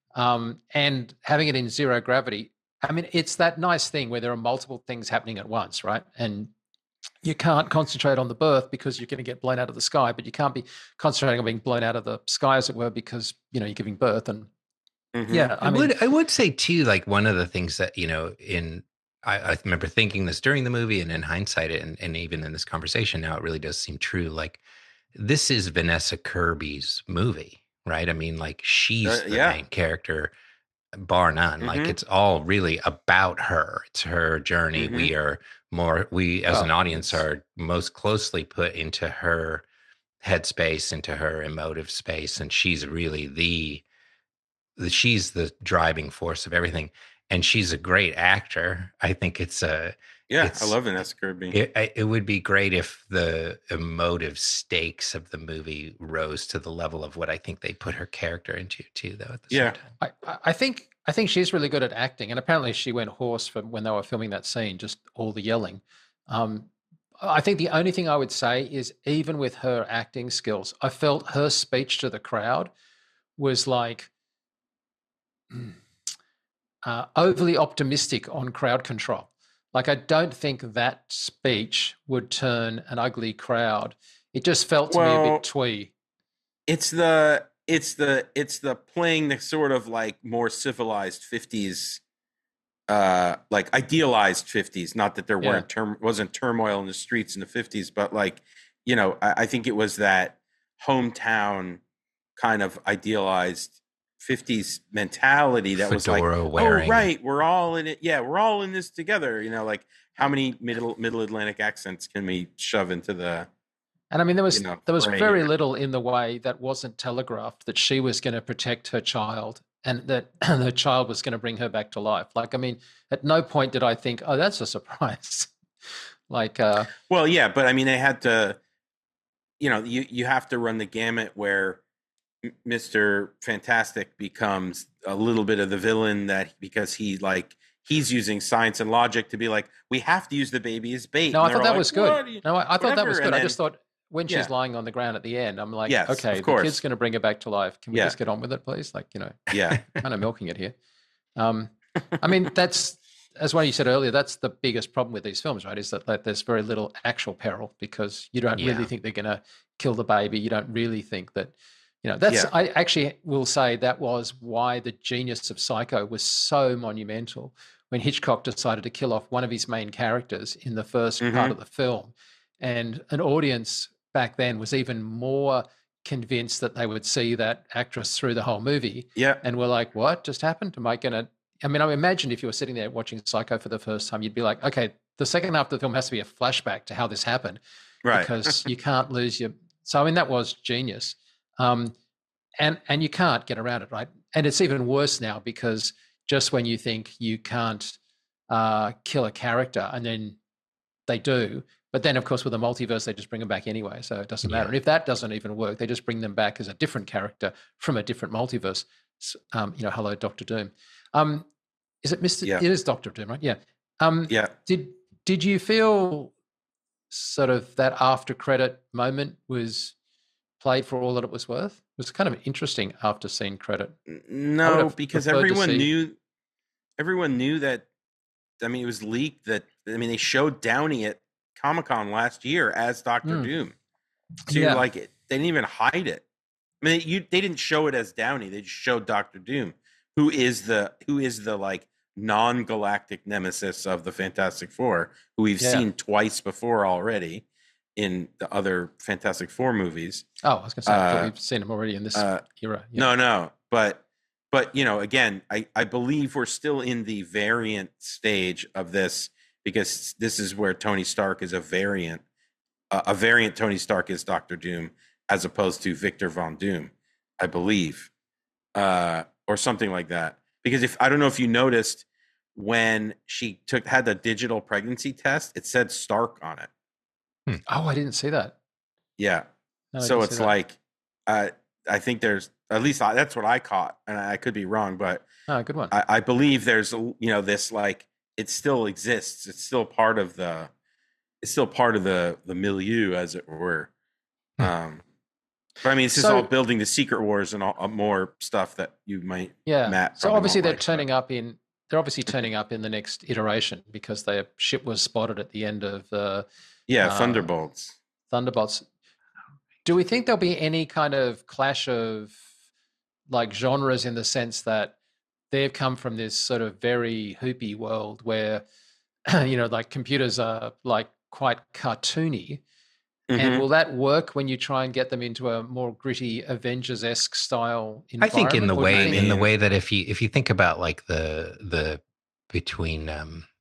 and having it in zero gravity. I mean, it's that nice thing where there are multiple things happening at once, right? And you can't concentrate on the birth because you're going to get blown out of the sky, but you can't be concentrating on being blown out of the sky, as it were, because you're giving birth. And yeah, I would say too, like one of the things that I remember thinking this during the movie, and in hindsight, and even in this conversation now, it really does seem true. Like this is Vanessa Kirby's movie, right? I mean, like she's the main character, bar none. Like it's all really about her. It's her journey. We as an audience are most closely put into her headspace, into her emotive space, and she's really she's the driving force of everything, and she's a great actor. I think I love Vanessa Kirby. It would be great if the emotive stakes of the movie rose to the level of what I think they put her character into too, though. At the same time. I think she's really good at acting, and apparently she went hoarse from when they were filming that scene, just all the yelling. I think the only thing I would say is, even with her acting skills, I felt her speech to the crowd was like overly optimistic on crowd control. Like, I don't think that speech would turn an ugly crowd. It just felt to me a bit twee. It's the playing the sort of like more civilized 50s, like idealized 50s. Not that there wasn't turmoil in the streets in the 50s, but like, I think it was that hometown kind of idealized 50s mentality that was like, wearing. Oh, right, we're all in it. Yeah, we're all in this together. Like how many middle Atlantic accents can we shove into the? And I mean, there was very little in the way that wasn't telegraphed that she was going to protect her child and that her child was going to bring her back to life. Like, I mean, at no point did I think, oh, that's a surprise. Like, well, yeah, but I mean, they had to, you have to run the gamut where Mr. Fantastic becomes a little bit of the villain because he's using science and logic to be like, we have to use the baby as bait. No, I thought that was good. No, I thought that was good. I just thought when she's lying on the ground at the end, I'm like, okay, the kid's going to bring her back to life. Can we just get on with it, please? Like, kind of milking it here. I mean, that's, as one you said earlier, that's the biggest problem with these films, right? Is that there's very little actual peril because you don't really think they're going to kill the baby. You don't really think that. I actually will say that was why the genius of Psycho was so monumental when Hitchcock decided to kill off one of his main characters in the first part of the film. And an audience back then was even more convinced that they would see that actress through the whole movie. Yeah. And were like, what just happened? I imagine if you were sitting there watching Psycho for the first time, you'd be like, okay, the second half of the film has to be a flashback to how this happened. Right. Because you can't lose your... So, I mean, that was genius. And you can't get around it, right? And it's even worse now because just when you think you can't kill a character, and then they do, but then of course with the multiverse they just bring them back anyway, so it doesn't matter. And if that doesn't even work, they just bring them back as a different character from a different multiverse. Hello, Dr. Doom. Is it Mr. It is Dr. Doom, right? Yeah. Yeah. Did you feel sort of that after credit moment was played for all that it was worth? It was kind of interesting after scene credit. No, because everyone knew that. I mean, it was leaked that. I mean, they showed Downey at Comic-Con last year as Dr. Doom. So you're like, they didn't even hide it. I mean, they didn't show it as Downey. They just showed Dr. Doom, who is the like non-galactic nemesis of the Fantastic Four, who we've seen twice before already in the other Fantastic Four movies. Oh, I was going to say, I thought we've seen him already in this era. Yeah. No. But again, I believe we're still in the variant stage of this because this is where Tony Stark is a variant. A variant Tony Stark is Dr. Doom as opposed to Victor Von Doom, I believe, or something like that. Because I don't know if you noticed when she had the digital pregnancy test, it said Stark on it. Oh, I didn't see that. Yeah. No, so it's like, I think there's, at least that's what I caught, and I could be wrong, but good one. I believe there's, this like, it still exists. It's still part of the milieu, as it were. But I mean, this is So- all building the Secret Wars and all, more stuff that you might. Yeah. Matt So probably obviously won't they're like, turning up in. They're obviously turning up in the next iteration because their ship was spotted at the end of Yeah, uh, Thunderbolts. Thunderbolts. Do we think there'll be any kind of clash of like genres in the sense that they've come from this sort of very hoopy world where like computers are like quite cartoony, and Mhm. will that work when you try and get them into a more gritty Avengers-esque style I environment? think in the Or do you way think- that if you think about like the between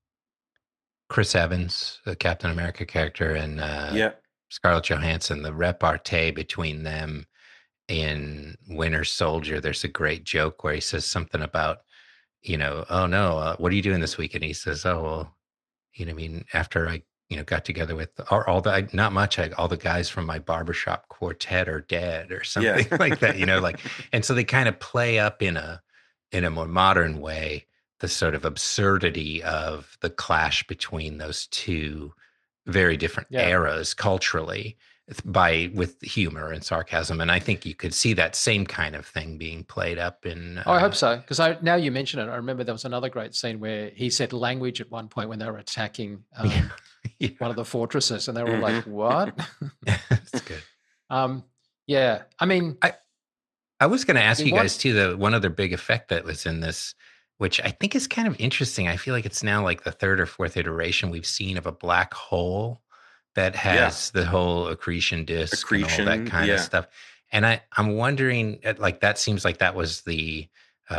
Chris Evans, the Captain America character, and Yeah. Scarlett Johansson, the repartee between them in Winter Soldier, there's a great joke where he says something about, oh no, what are you doing this week? And he says, oh, well, I mean, after I, got together with all the, not much, all the guys from my barbershop quartet are dead or something Yeah. like that, like, and so they kind of play up in a more modern way, the sort of absurdity of the clash between those two very different Yeah. eras culturally with humor and sarcasm. And I think you could see that same kind of thing being played up in. Oh, I hope so, because now you mention it, I remember there was another great scene where he said language at one point when they were attacking Yeah. one of the fortresses, and they were all like, "What?" That's good. Yeah, I mean, I was going to ask you One- guys too, the one other big effect that was in this, which I think is kind of interesting. I feel like it's now like the third or fourth iteration we've seen of a black hole that has the whole accretion disk and all that Accretion, kind of yeah. stuff. And I'm wondering, like, that seems like that was the,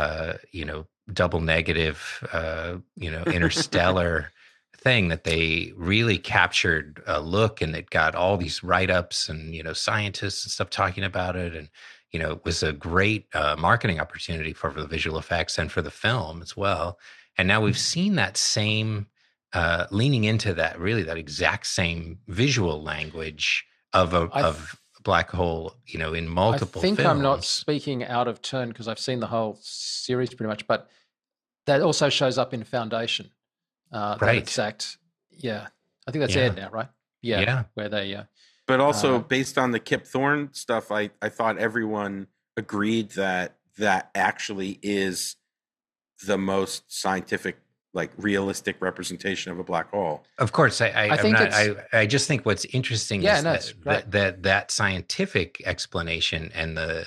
double negative, interstellar thing that they really captured a look, and it got all these write-ups and, scientists and stuff talking about it. And, it was a great marketing opportunity for the visual effects and for the film as well. And now we've seen that same leaning into that, really that exact same visual language of a black hole, in multiple I think films. I'm not speaking out of turn because I've seen the whole series pretty much, but that also shows up in Foundation. That Right. exact, yeah. I think that's Yeah. aired now, right? Yeah. Yeah. Where they, But also, Uh, based on the Kip Thorne stuff, I thought everyone agreed that actually is the most scientific, like realistic representation of a black hole. Of course, I think I just think what's interesting Yeah, is no, it's great. that scientific explanation and the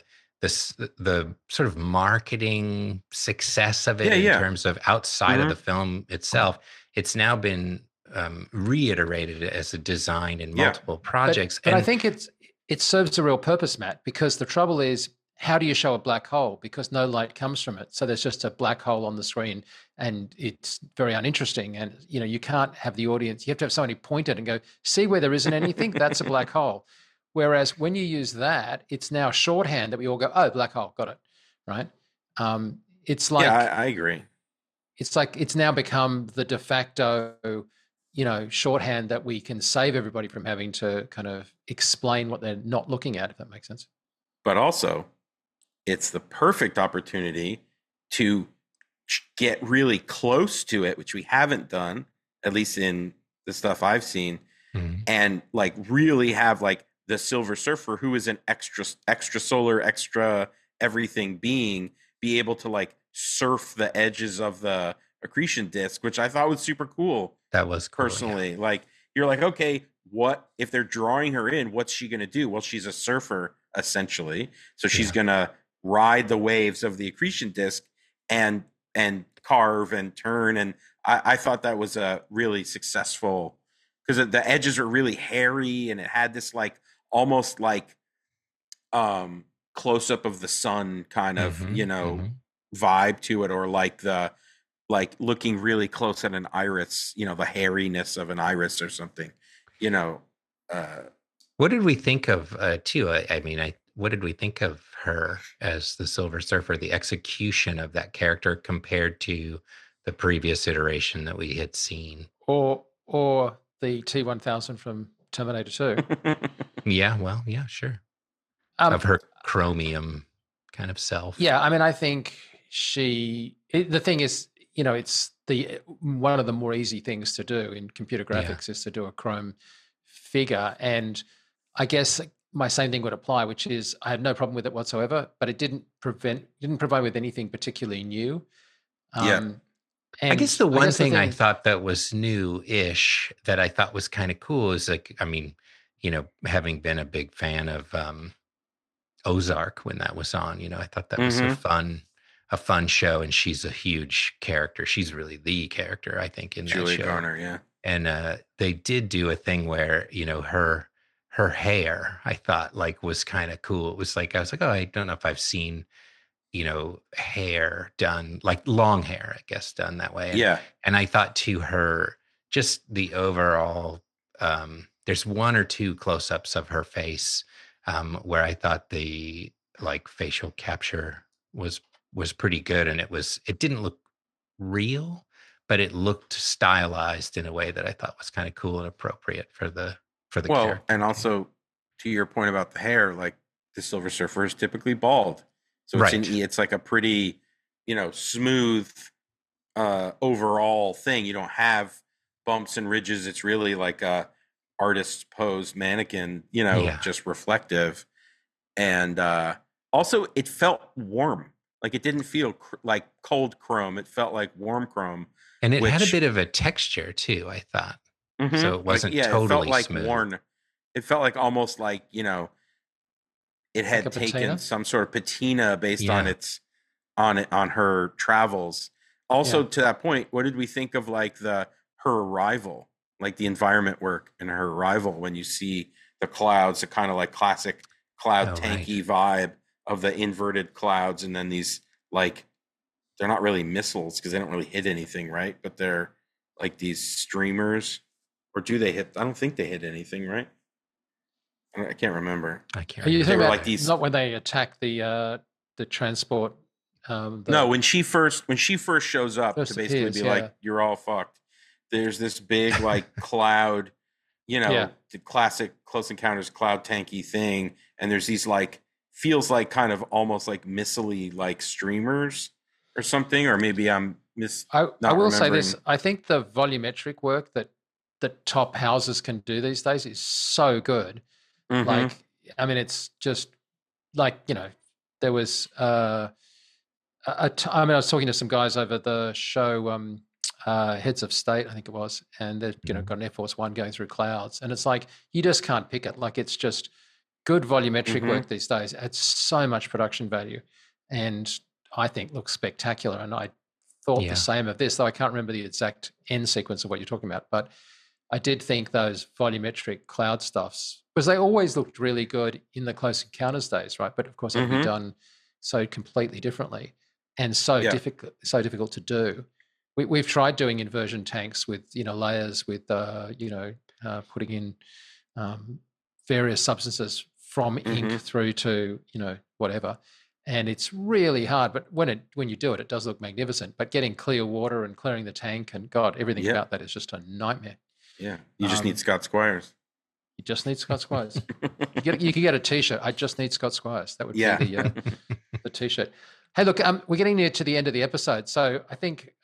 sort of marketing success of it Yeah, in yeah. terms of outside of Mhm. the film itself. It's now been reiterated as a design in Yeah. multiple projects. But I and think it serves a real purpose, Matt, because the trouble is, how do you show a black hole? Because no light comes from it. So there's just a black hole on the screen, and it's very uninteresting. And, you can't have the audience. You have to have somebody point it and go, see where there isn't anything? That's a black hole. Whereas when you use that, it's now shorthand that we all go, oh, black hole, got it, right? It's like, Yeah, I agree. it's like it's now become the de facto, shorthand that we can save everybody from having to kind of explain what they're not looking at, if that makes sense. But also, it's the perfect opportunity to get really close to it, which we haven't done, at least in the stuff I've seen, Mhm. and like really have like the Silver Surfer, who is an extra solar, extra everything being, be able to like surf the edges of the accretion disk, which I thought was super cool. that was cool, yeah. Personally, like you're like, okay, what if they're drawing her in? What's she gonna do? Well, she's a surfer essentially, so she's Yeah. gonna ride the waves of the accretion disk and carve and turn. And I thought that was a really successful, because the edges are really hairy, and it had this like almost like close up of the sun kind of Mhm. vibe to it, or like looking really close at an iris, the hairiness of an iris or something, What did we think of too? What did we think of her as the Silver Surfer? The execution of that character compared to the previous iteration that we had seen. Or the T-1000 from Terminator 2. Yeah, well, yeah, sure. Um, Of her chromium kind of self. Yeah, I mean, I think the thing is, it's one of the more easy things to do in computer graphics is to do a chrome figure. And I guess my same thing would apply, which is I had no problem with it whatsoever, but it didn't provide with anything particularly new. Yeah. I guess the And one thing I thought that was new-ish that I thought was kind of cool is like, I mean, having been a big fan of Ozark when that was on, I thought that was a fun show, and she's a huge character. She's really the character, I think, in Julia that show. Garner, yeah. And they did do a thing where, her hair, I thought, like, was kind of cool. It was like, I was like, oh, I don't know if I've seen, hair done, like long hair, I guess, done that way. Yeah. And I thought to her, just the overall, there's one or two close-ups of her face where I thought the like facial capture was pretty good, and it didn't look real, but it looked stylized in a way that I thought was kind of cool and appropriate for the character. And also to your point about the hair, like the Silver Surfer is typically bald, so it's like a pretty smooth overall thing. You don't have bumps and ridges. It's really like a artist's pose mannequin, just reflective. And also it felt warm. Like it didn't feel like cold chrome. It felt like warm chrome. And it had a bit of a texture too, I thought. Mm-hmm. So it wasn't totally it felt like smooth. worn. It felt like almost like, it had like taken patina? some sort of patina based on her travels. Also, to that point, what did we think of like her arrival, like the environment work in her arrival when you see the clouds, the kind of like classic cloud tanky vibe of the inverted clouds, and then these like they're not really missiles because they don't really hit anything, right? But they're like these streamers, or do they hit? I don't think they hit anything, right? I can't remember. Are you talking about like these? Not when they attack the transport. No, when she first shows up to basically be like, "You're all fucked." There's this big like cloud, the classic Close Encounters cloud tanky thing, and there's these like feels like kind of almost like missile-y like streamers or something, or maybe I'm I will say this: I think the volumetric work that top houses can do these days is so good. Mm-hmm. Like, I mean, it's just like there was. I was talking to some guys over the show, Heads of State, I think it was, and they've got an Air Force One going through clouds, and it's like you just can't pick it. Like it's just good volumetric work these days. Adds so much production value, and I think looks spectacular. And I thought the same of this, though I can't remember the exact end sequence of what you're talking about, but I did think those volumetric cloud stuffs, because they always looked really good in the Close Encounters days, right? But of course, it'd be done so completely differently and so difficult to do. We've tried doing inversion tanks with layers with putting in various substances from ink through to whatever, and it's really hard. But when you do it, it does look magnificent. But getting clear water and clearing the tank and everything about that is just a nightmare. Yeah, you just need Scott Squires. You just need Scott Squires. You could get a T-shirt. I just need Scott Squires. That would be the T-shirt. Hey, look, we're getting near to the end of the episode, so I think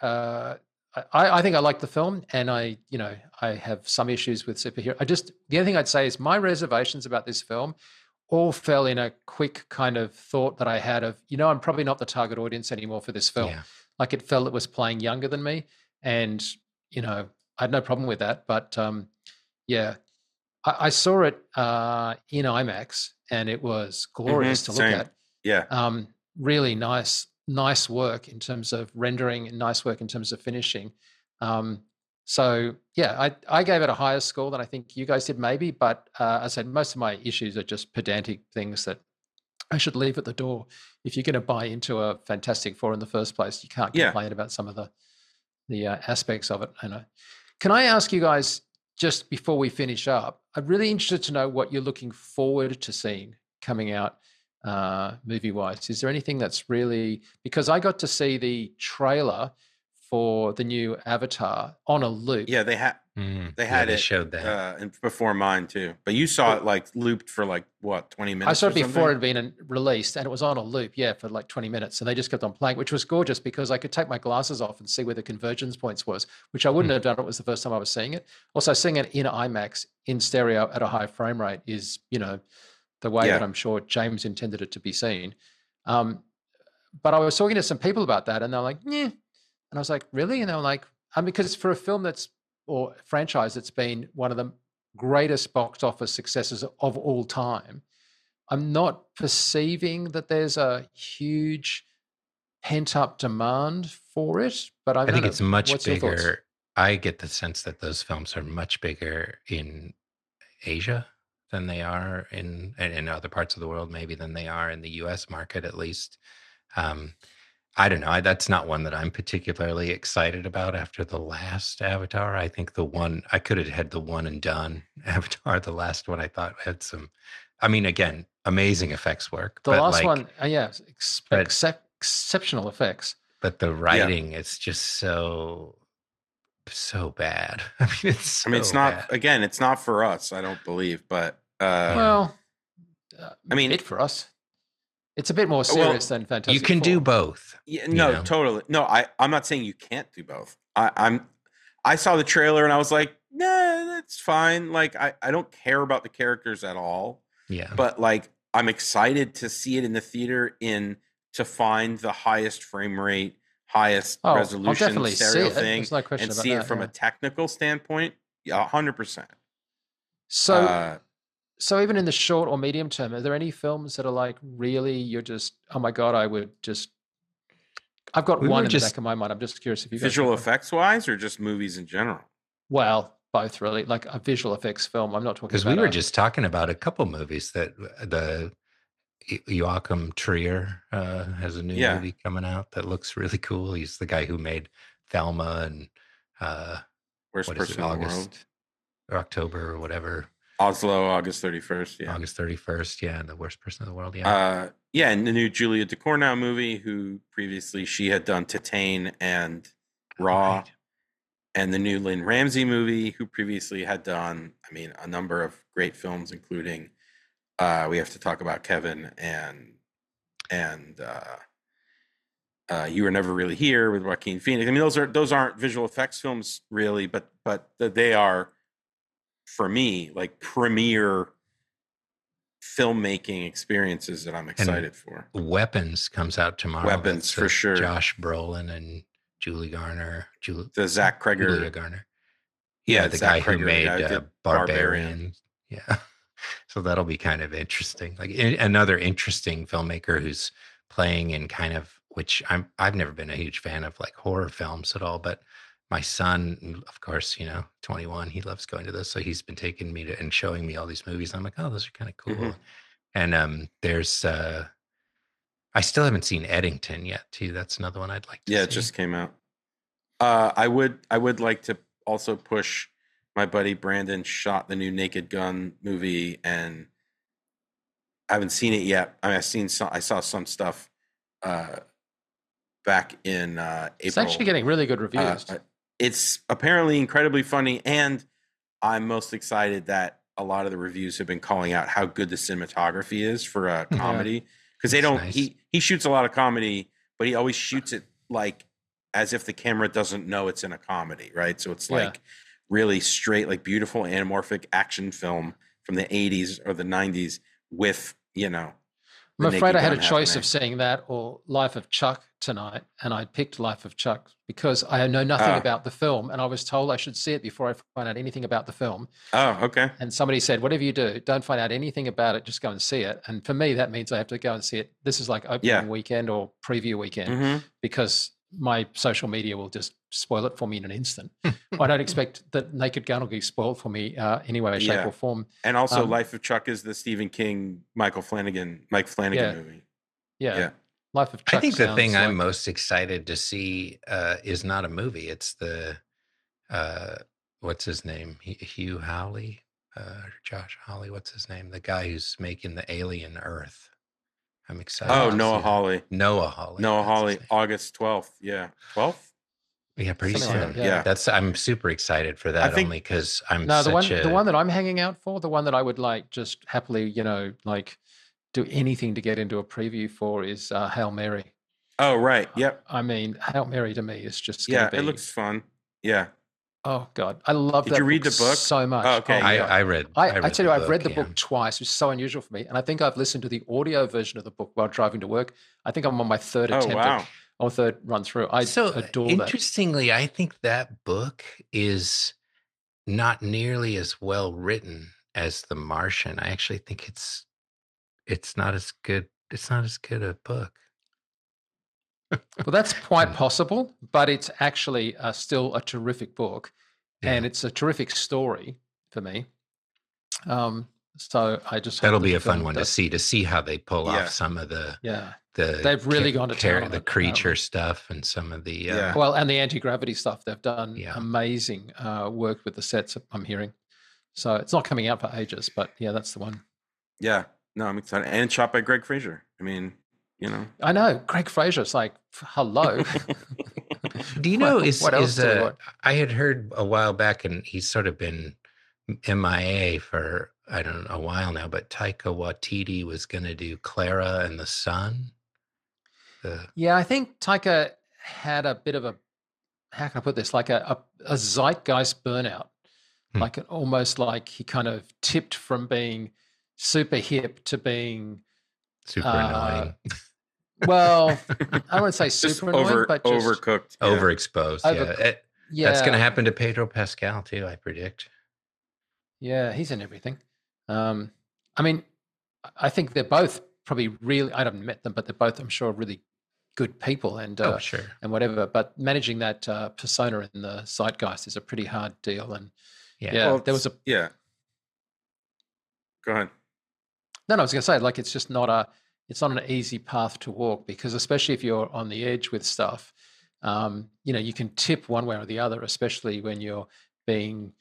I think I like the film, and I have some issues with superhero. The other thing I'd say is my reservations about this film all fell in a quick kind of thought that I had of I'm probably not the target audience anymore for this film. Yeah. Like it felt it was playing younger than me, and I had no problem with that, but I saw it in IMAX, and it was glorious to look at. Yeah. Really nice work in terms of rendering and nice work in terms of finishing. So I gave it a higher score than I think you guys did maybe, but as I said, most of my issues are just pedantic things that I should leave at the door. If you're going to buy into a Fantastic Four in the first place, you can't complain about some of the aspects of it. Can I ask you guys, just before we finish up, I'm really interested to know what you're looking forward to seeing coming out movie-wise. Is there anything that's really, because I got to see the trailer for the new Avatar on a loop. Yeah, they had they it. Showed that before mine too. But you saw it like looped for like what, 20 minutes? I saw it before it had been released, and it was on a loop, for like 20 minutes, and they just kept on playing, which was gorgeous because I could take my glasses off and see where the convergence points was, which I wouldn't have done. It was the first time I was seeing it. Also, seeing it in IMAX in stereo at a high frame rate is, the way that Yeah. I'm sure James intended it to be seen. But I was talking to some people about that, and they're like, "Yeah," and I was like, "Really?" And they were like, because for a film or franchise that's been one of the greatest box office successes of all time, I'm not perceiving that there's a huge pent up demand for it. But I I don't think know. it's much What's your thoughts? bigger. I get the sense that those films are much bigger in Asia than they are in other parts of the world, maybe than they are in the US market, at least. Um, I don't know. That's not one that I'm particularly excited about after the last Avatar. I think I could have had the one and done Avatar, the last one I thought had some, I mean, again, amazing effects work, The but last like, one, yeah, but, exceptional effects. but the Yeah. writing, it's just so bad. I mean, it's I mean, it's so bad. it's not for us, I don't believe, but Well, I mean, a bit for us. It's a bit more serious than Fantastic you can do Four. both. yeah, no, totally. No, I'm not saying you can't do both. I saw the trailer and I was like, nah, that's fine. Like, I don't care about the characters at all. Yeah. But like, I'm excited to see it in the theater to find the highest frame rate, highest I'll resolution definitely see stereo it. thing, There's no question and about see that, it from yeah. a technical standpoint. Yeah, 100%. So even in the short or medium term, are there any films that are like really you're just, oh my God, I've got one in the back of my mind. I'm just curious if you guys visual have one. effects wise, or just movies in general. Well, both really, like a visual effects film. I'm not talking because about we were just talking about a couple movies that the Joachim Trier has a new movie coming out that looks really cool. He's the guy who made Thelma and Worst Person in the World, or October or whatever. Oslo, August 31st. Yeah, August 31st. Yeah, the Worst Person in the World. Yeah. Yeah, and the new Julia Ducournau movie, who previously she had done Titane and Raw, right. And the new Lynn Ramsey movie, who previously had done, I mean, a number of great films, including We Have to Talk About Kevin and You Were Never Really Here with Joaquin Phoenix. I mean, those aren't visual effects films really, but they are, for me, like premier filmmaking experiences that I'm excited for. Weapons comes out tomorrow. Weapons, for sure. Josh Brolin and Julie Garner. Zach Cregger. Julia Garner. Yeah, the Zach guy Cregger, who made Barbarian. Yeah. So that'll be kind of interesting. Like another interesting filmmaker who's playing in kind of, which I've never been a huge fan of like horror films at all, but my son, of course, 21, he loves going to this. So he's been taking me and showing me all these movies. I'm like, oh, those are kind of cool. Mm-hmm. And there's, I still haven't seen Eddington yet too. That's another one I'd like to see. Yeah, it just came out. I would like to also push my buddy Brandon shot the new Naked Gun movie, and I haven't seen it yet. I mean, I saw some stuff back in April. It's actually getting really good reviews. It's apparently incredibly funny, and I'm most excited that a lot of the reviews have been calling out how good the cinematography is for a comedy, because they don't. Nice. He shoots a lot of comedy, but he always shoots it like as if the camera doesn't know it's in a comedy, right? So it's like really straight, like beautiful anamorphic action film from the 80s or the 90s with, I'm afraid I had a choice of seeing that or Life of Chuck tonight, and I picked Life of Chuck because I know nothing about the film, and I was told I should see it before I find out anything about the film. Oh, okay. And somebody said, whatever you do, don't find out anything about it, just go and see it. And for me, that means I have to go and see it. This is like opening weekend or preview weekend, because my social media will just spoil it for me in an instant. I don't expect that Naked Gun will be spoiled for me any way, shape, or form. And also, Life of Chuck is the Stephen King, Mike Flanagan movie. Yeah. Life of Chuck. I think the thing I'm most excited to see is not a movie. It's the what's his name? Hugh Howley, Josh Hawley. What's his name? The guy who's making the Alien Earth. I'm excited. Oh, Noah Hawley. Noah Hawley. August 12th. Yeah. 12th? Yeah, pretty soon. Yeah. I'm super excited for that, only because I'm the one that I'm hanging out for, the one that I would like just happily, like do anything to get into a preview for is Hail Mary. Oh, right. Yep. I mean, Hail Mary to me is just it looks fun. Yeah. Oh God, I love that. Did you read book the book? so much? Oh, okay. my Yeah. God. I read. I tell you, I've read the yeah. book twice, which is so unusual for me. And I think I've listened to the audio version of the book while driving to work. I think I'm on my third Oh, attempt wow. or third run through. I So adore that. interestingly, I think that book is not nearly as well written as The Martian. I actually think it's not as good. It's not as good a book. Well, that's quite possible, but it's actually still a terrific book, and Yeah. it's a terrific story for me. So I just hope That'll that be the a fun film one does- to see how they pull Yeah. off some of the Yeah. the They've really gone to town on the it. creature stuff and some of the Yeah. Well, and the anti-gravity stuff, they've done Yeah. amazing work with the sets, I'm hearing. So it's not coming out for ages, but yeah, that's the one. Yeah. No, I'm excited. And it's shot by Greg Fraser. I mean, you know. I know. Greg Fraser's like, hello. Do you know What else do we want? I had heard a while back, and he's sort of been MIA for I don't know a while now, but Taika Waititi was going to do Clara and the Sun. Yeah, I think Taika had a bit of a, how can I put this, like a zeitgeist burnout. Like almost like he kind of tipped from being super hip to being super annoying. Well, I don't want to say Just super annoying, but just overcooked. Yeah. Overexposed. yeah. That's going to happen to Pedro Pascal too, I predict. Yeah, he's in everything. I mean, I think they're both probably really, I haven't met them, but they're both, I'm sure, really good people and Sure. and whatever. But managing that persona in the zeitgeist is a pretty hard deal. And Yeah. Well, there was a Yeah. Go ahead. No, I was going to say, like, it's just it's not an easy path to walk because especially if you're on the edge with stuff, you can tip one way or the other, especially when you're being,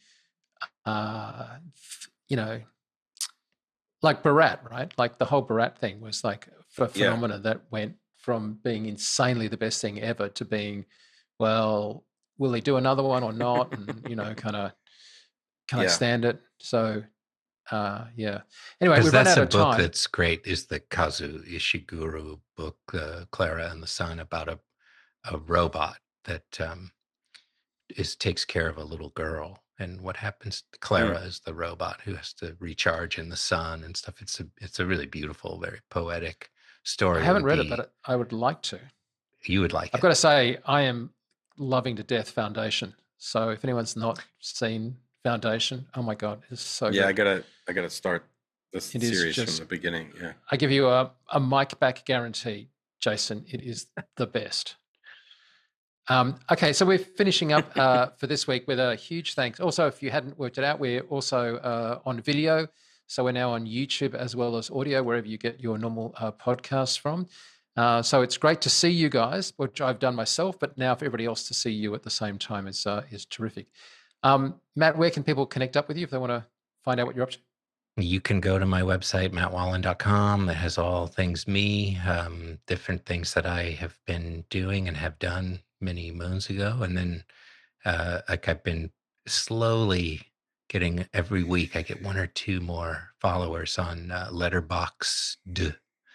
like Borat, right? Like the whole Borat thing was like a phenomena that went from being insanely the best thing ever to being, well, will he do another one or not? And, can I stand it? So, yeah. Anyway, we've run out of time. That's a book that's great. Is the Kazu Ishiguro book, Clara and the Sun, about a robot that takes care of a little girl, and what happens? Clara is the robot who has to recharge in the sun and stuff. It's a really beautiful, very poetic story. I haven't read it, but I would like to. You would like it. I've got to say, I am loving to death Foundation. So if anyone's not seen Foundation, oh my God, it's so Yeah, good. I gotta start this series from the beginning. Yeah. I give you a mic back guarantee, Jason. It is the best. Okay, so we're finishing up for this week with a huge thanks. Also, if you hadn't worked it out, we're also on video. So we're now on YouTube as well as audio, wherever you get your normal podcasts from. So it's great to see you guys, which I've done myself, but now for everybody else to see you at the same time is terrific. Matt, where can people connect up with you if they want to find out what you're up to? You can go to my website, mattwallen.com. It has all things me, different things that I have been doing and have done many moons ago. And then I've been slowly getting, every week I get 1 or 2 more followers on Letterboxd,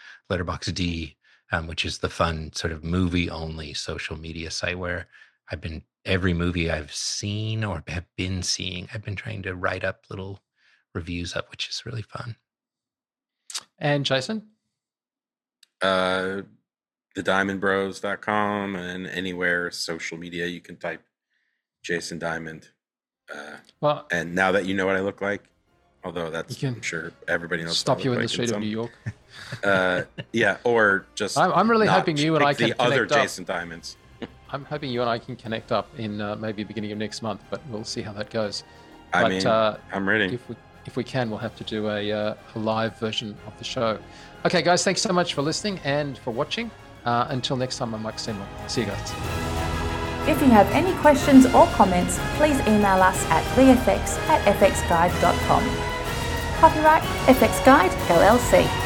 which is the fun sort of movie only social media site where every movie I've seen or have been seeing, I've been trying to write up little reviews up, which is really fun. And Jason? thediamondbros.com, and anywhere social media you can type Jason Diamond. And now that you know what I look like, although I'm sure everybody knows. Stop you in the street of New York. Yeah, or just. I'm really hoping you and I can the other connect up. Jason Diamonds. I'm hoping you and I can connect up in maybe beginning of next month, but we'll see how that goes. I'm ready. If we can, we'll have to do a live version of the show. Okay, guys, thanks so much for listening and for watching. Until next time, I'm Mike Seymour. See you guys. If you have any questions or comments, please email us at vfx@fxguide.com. Copyright FX Guide LLC.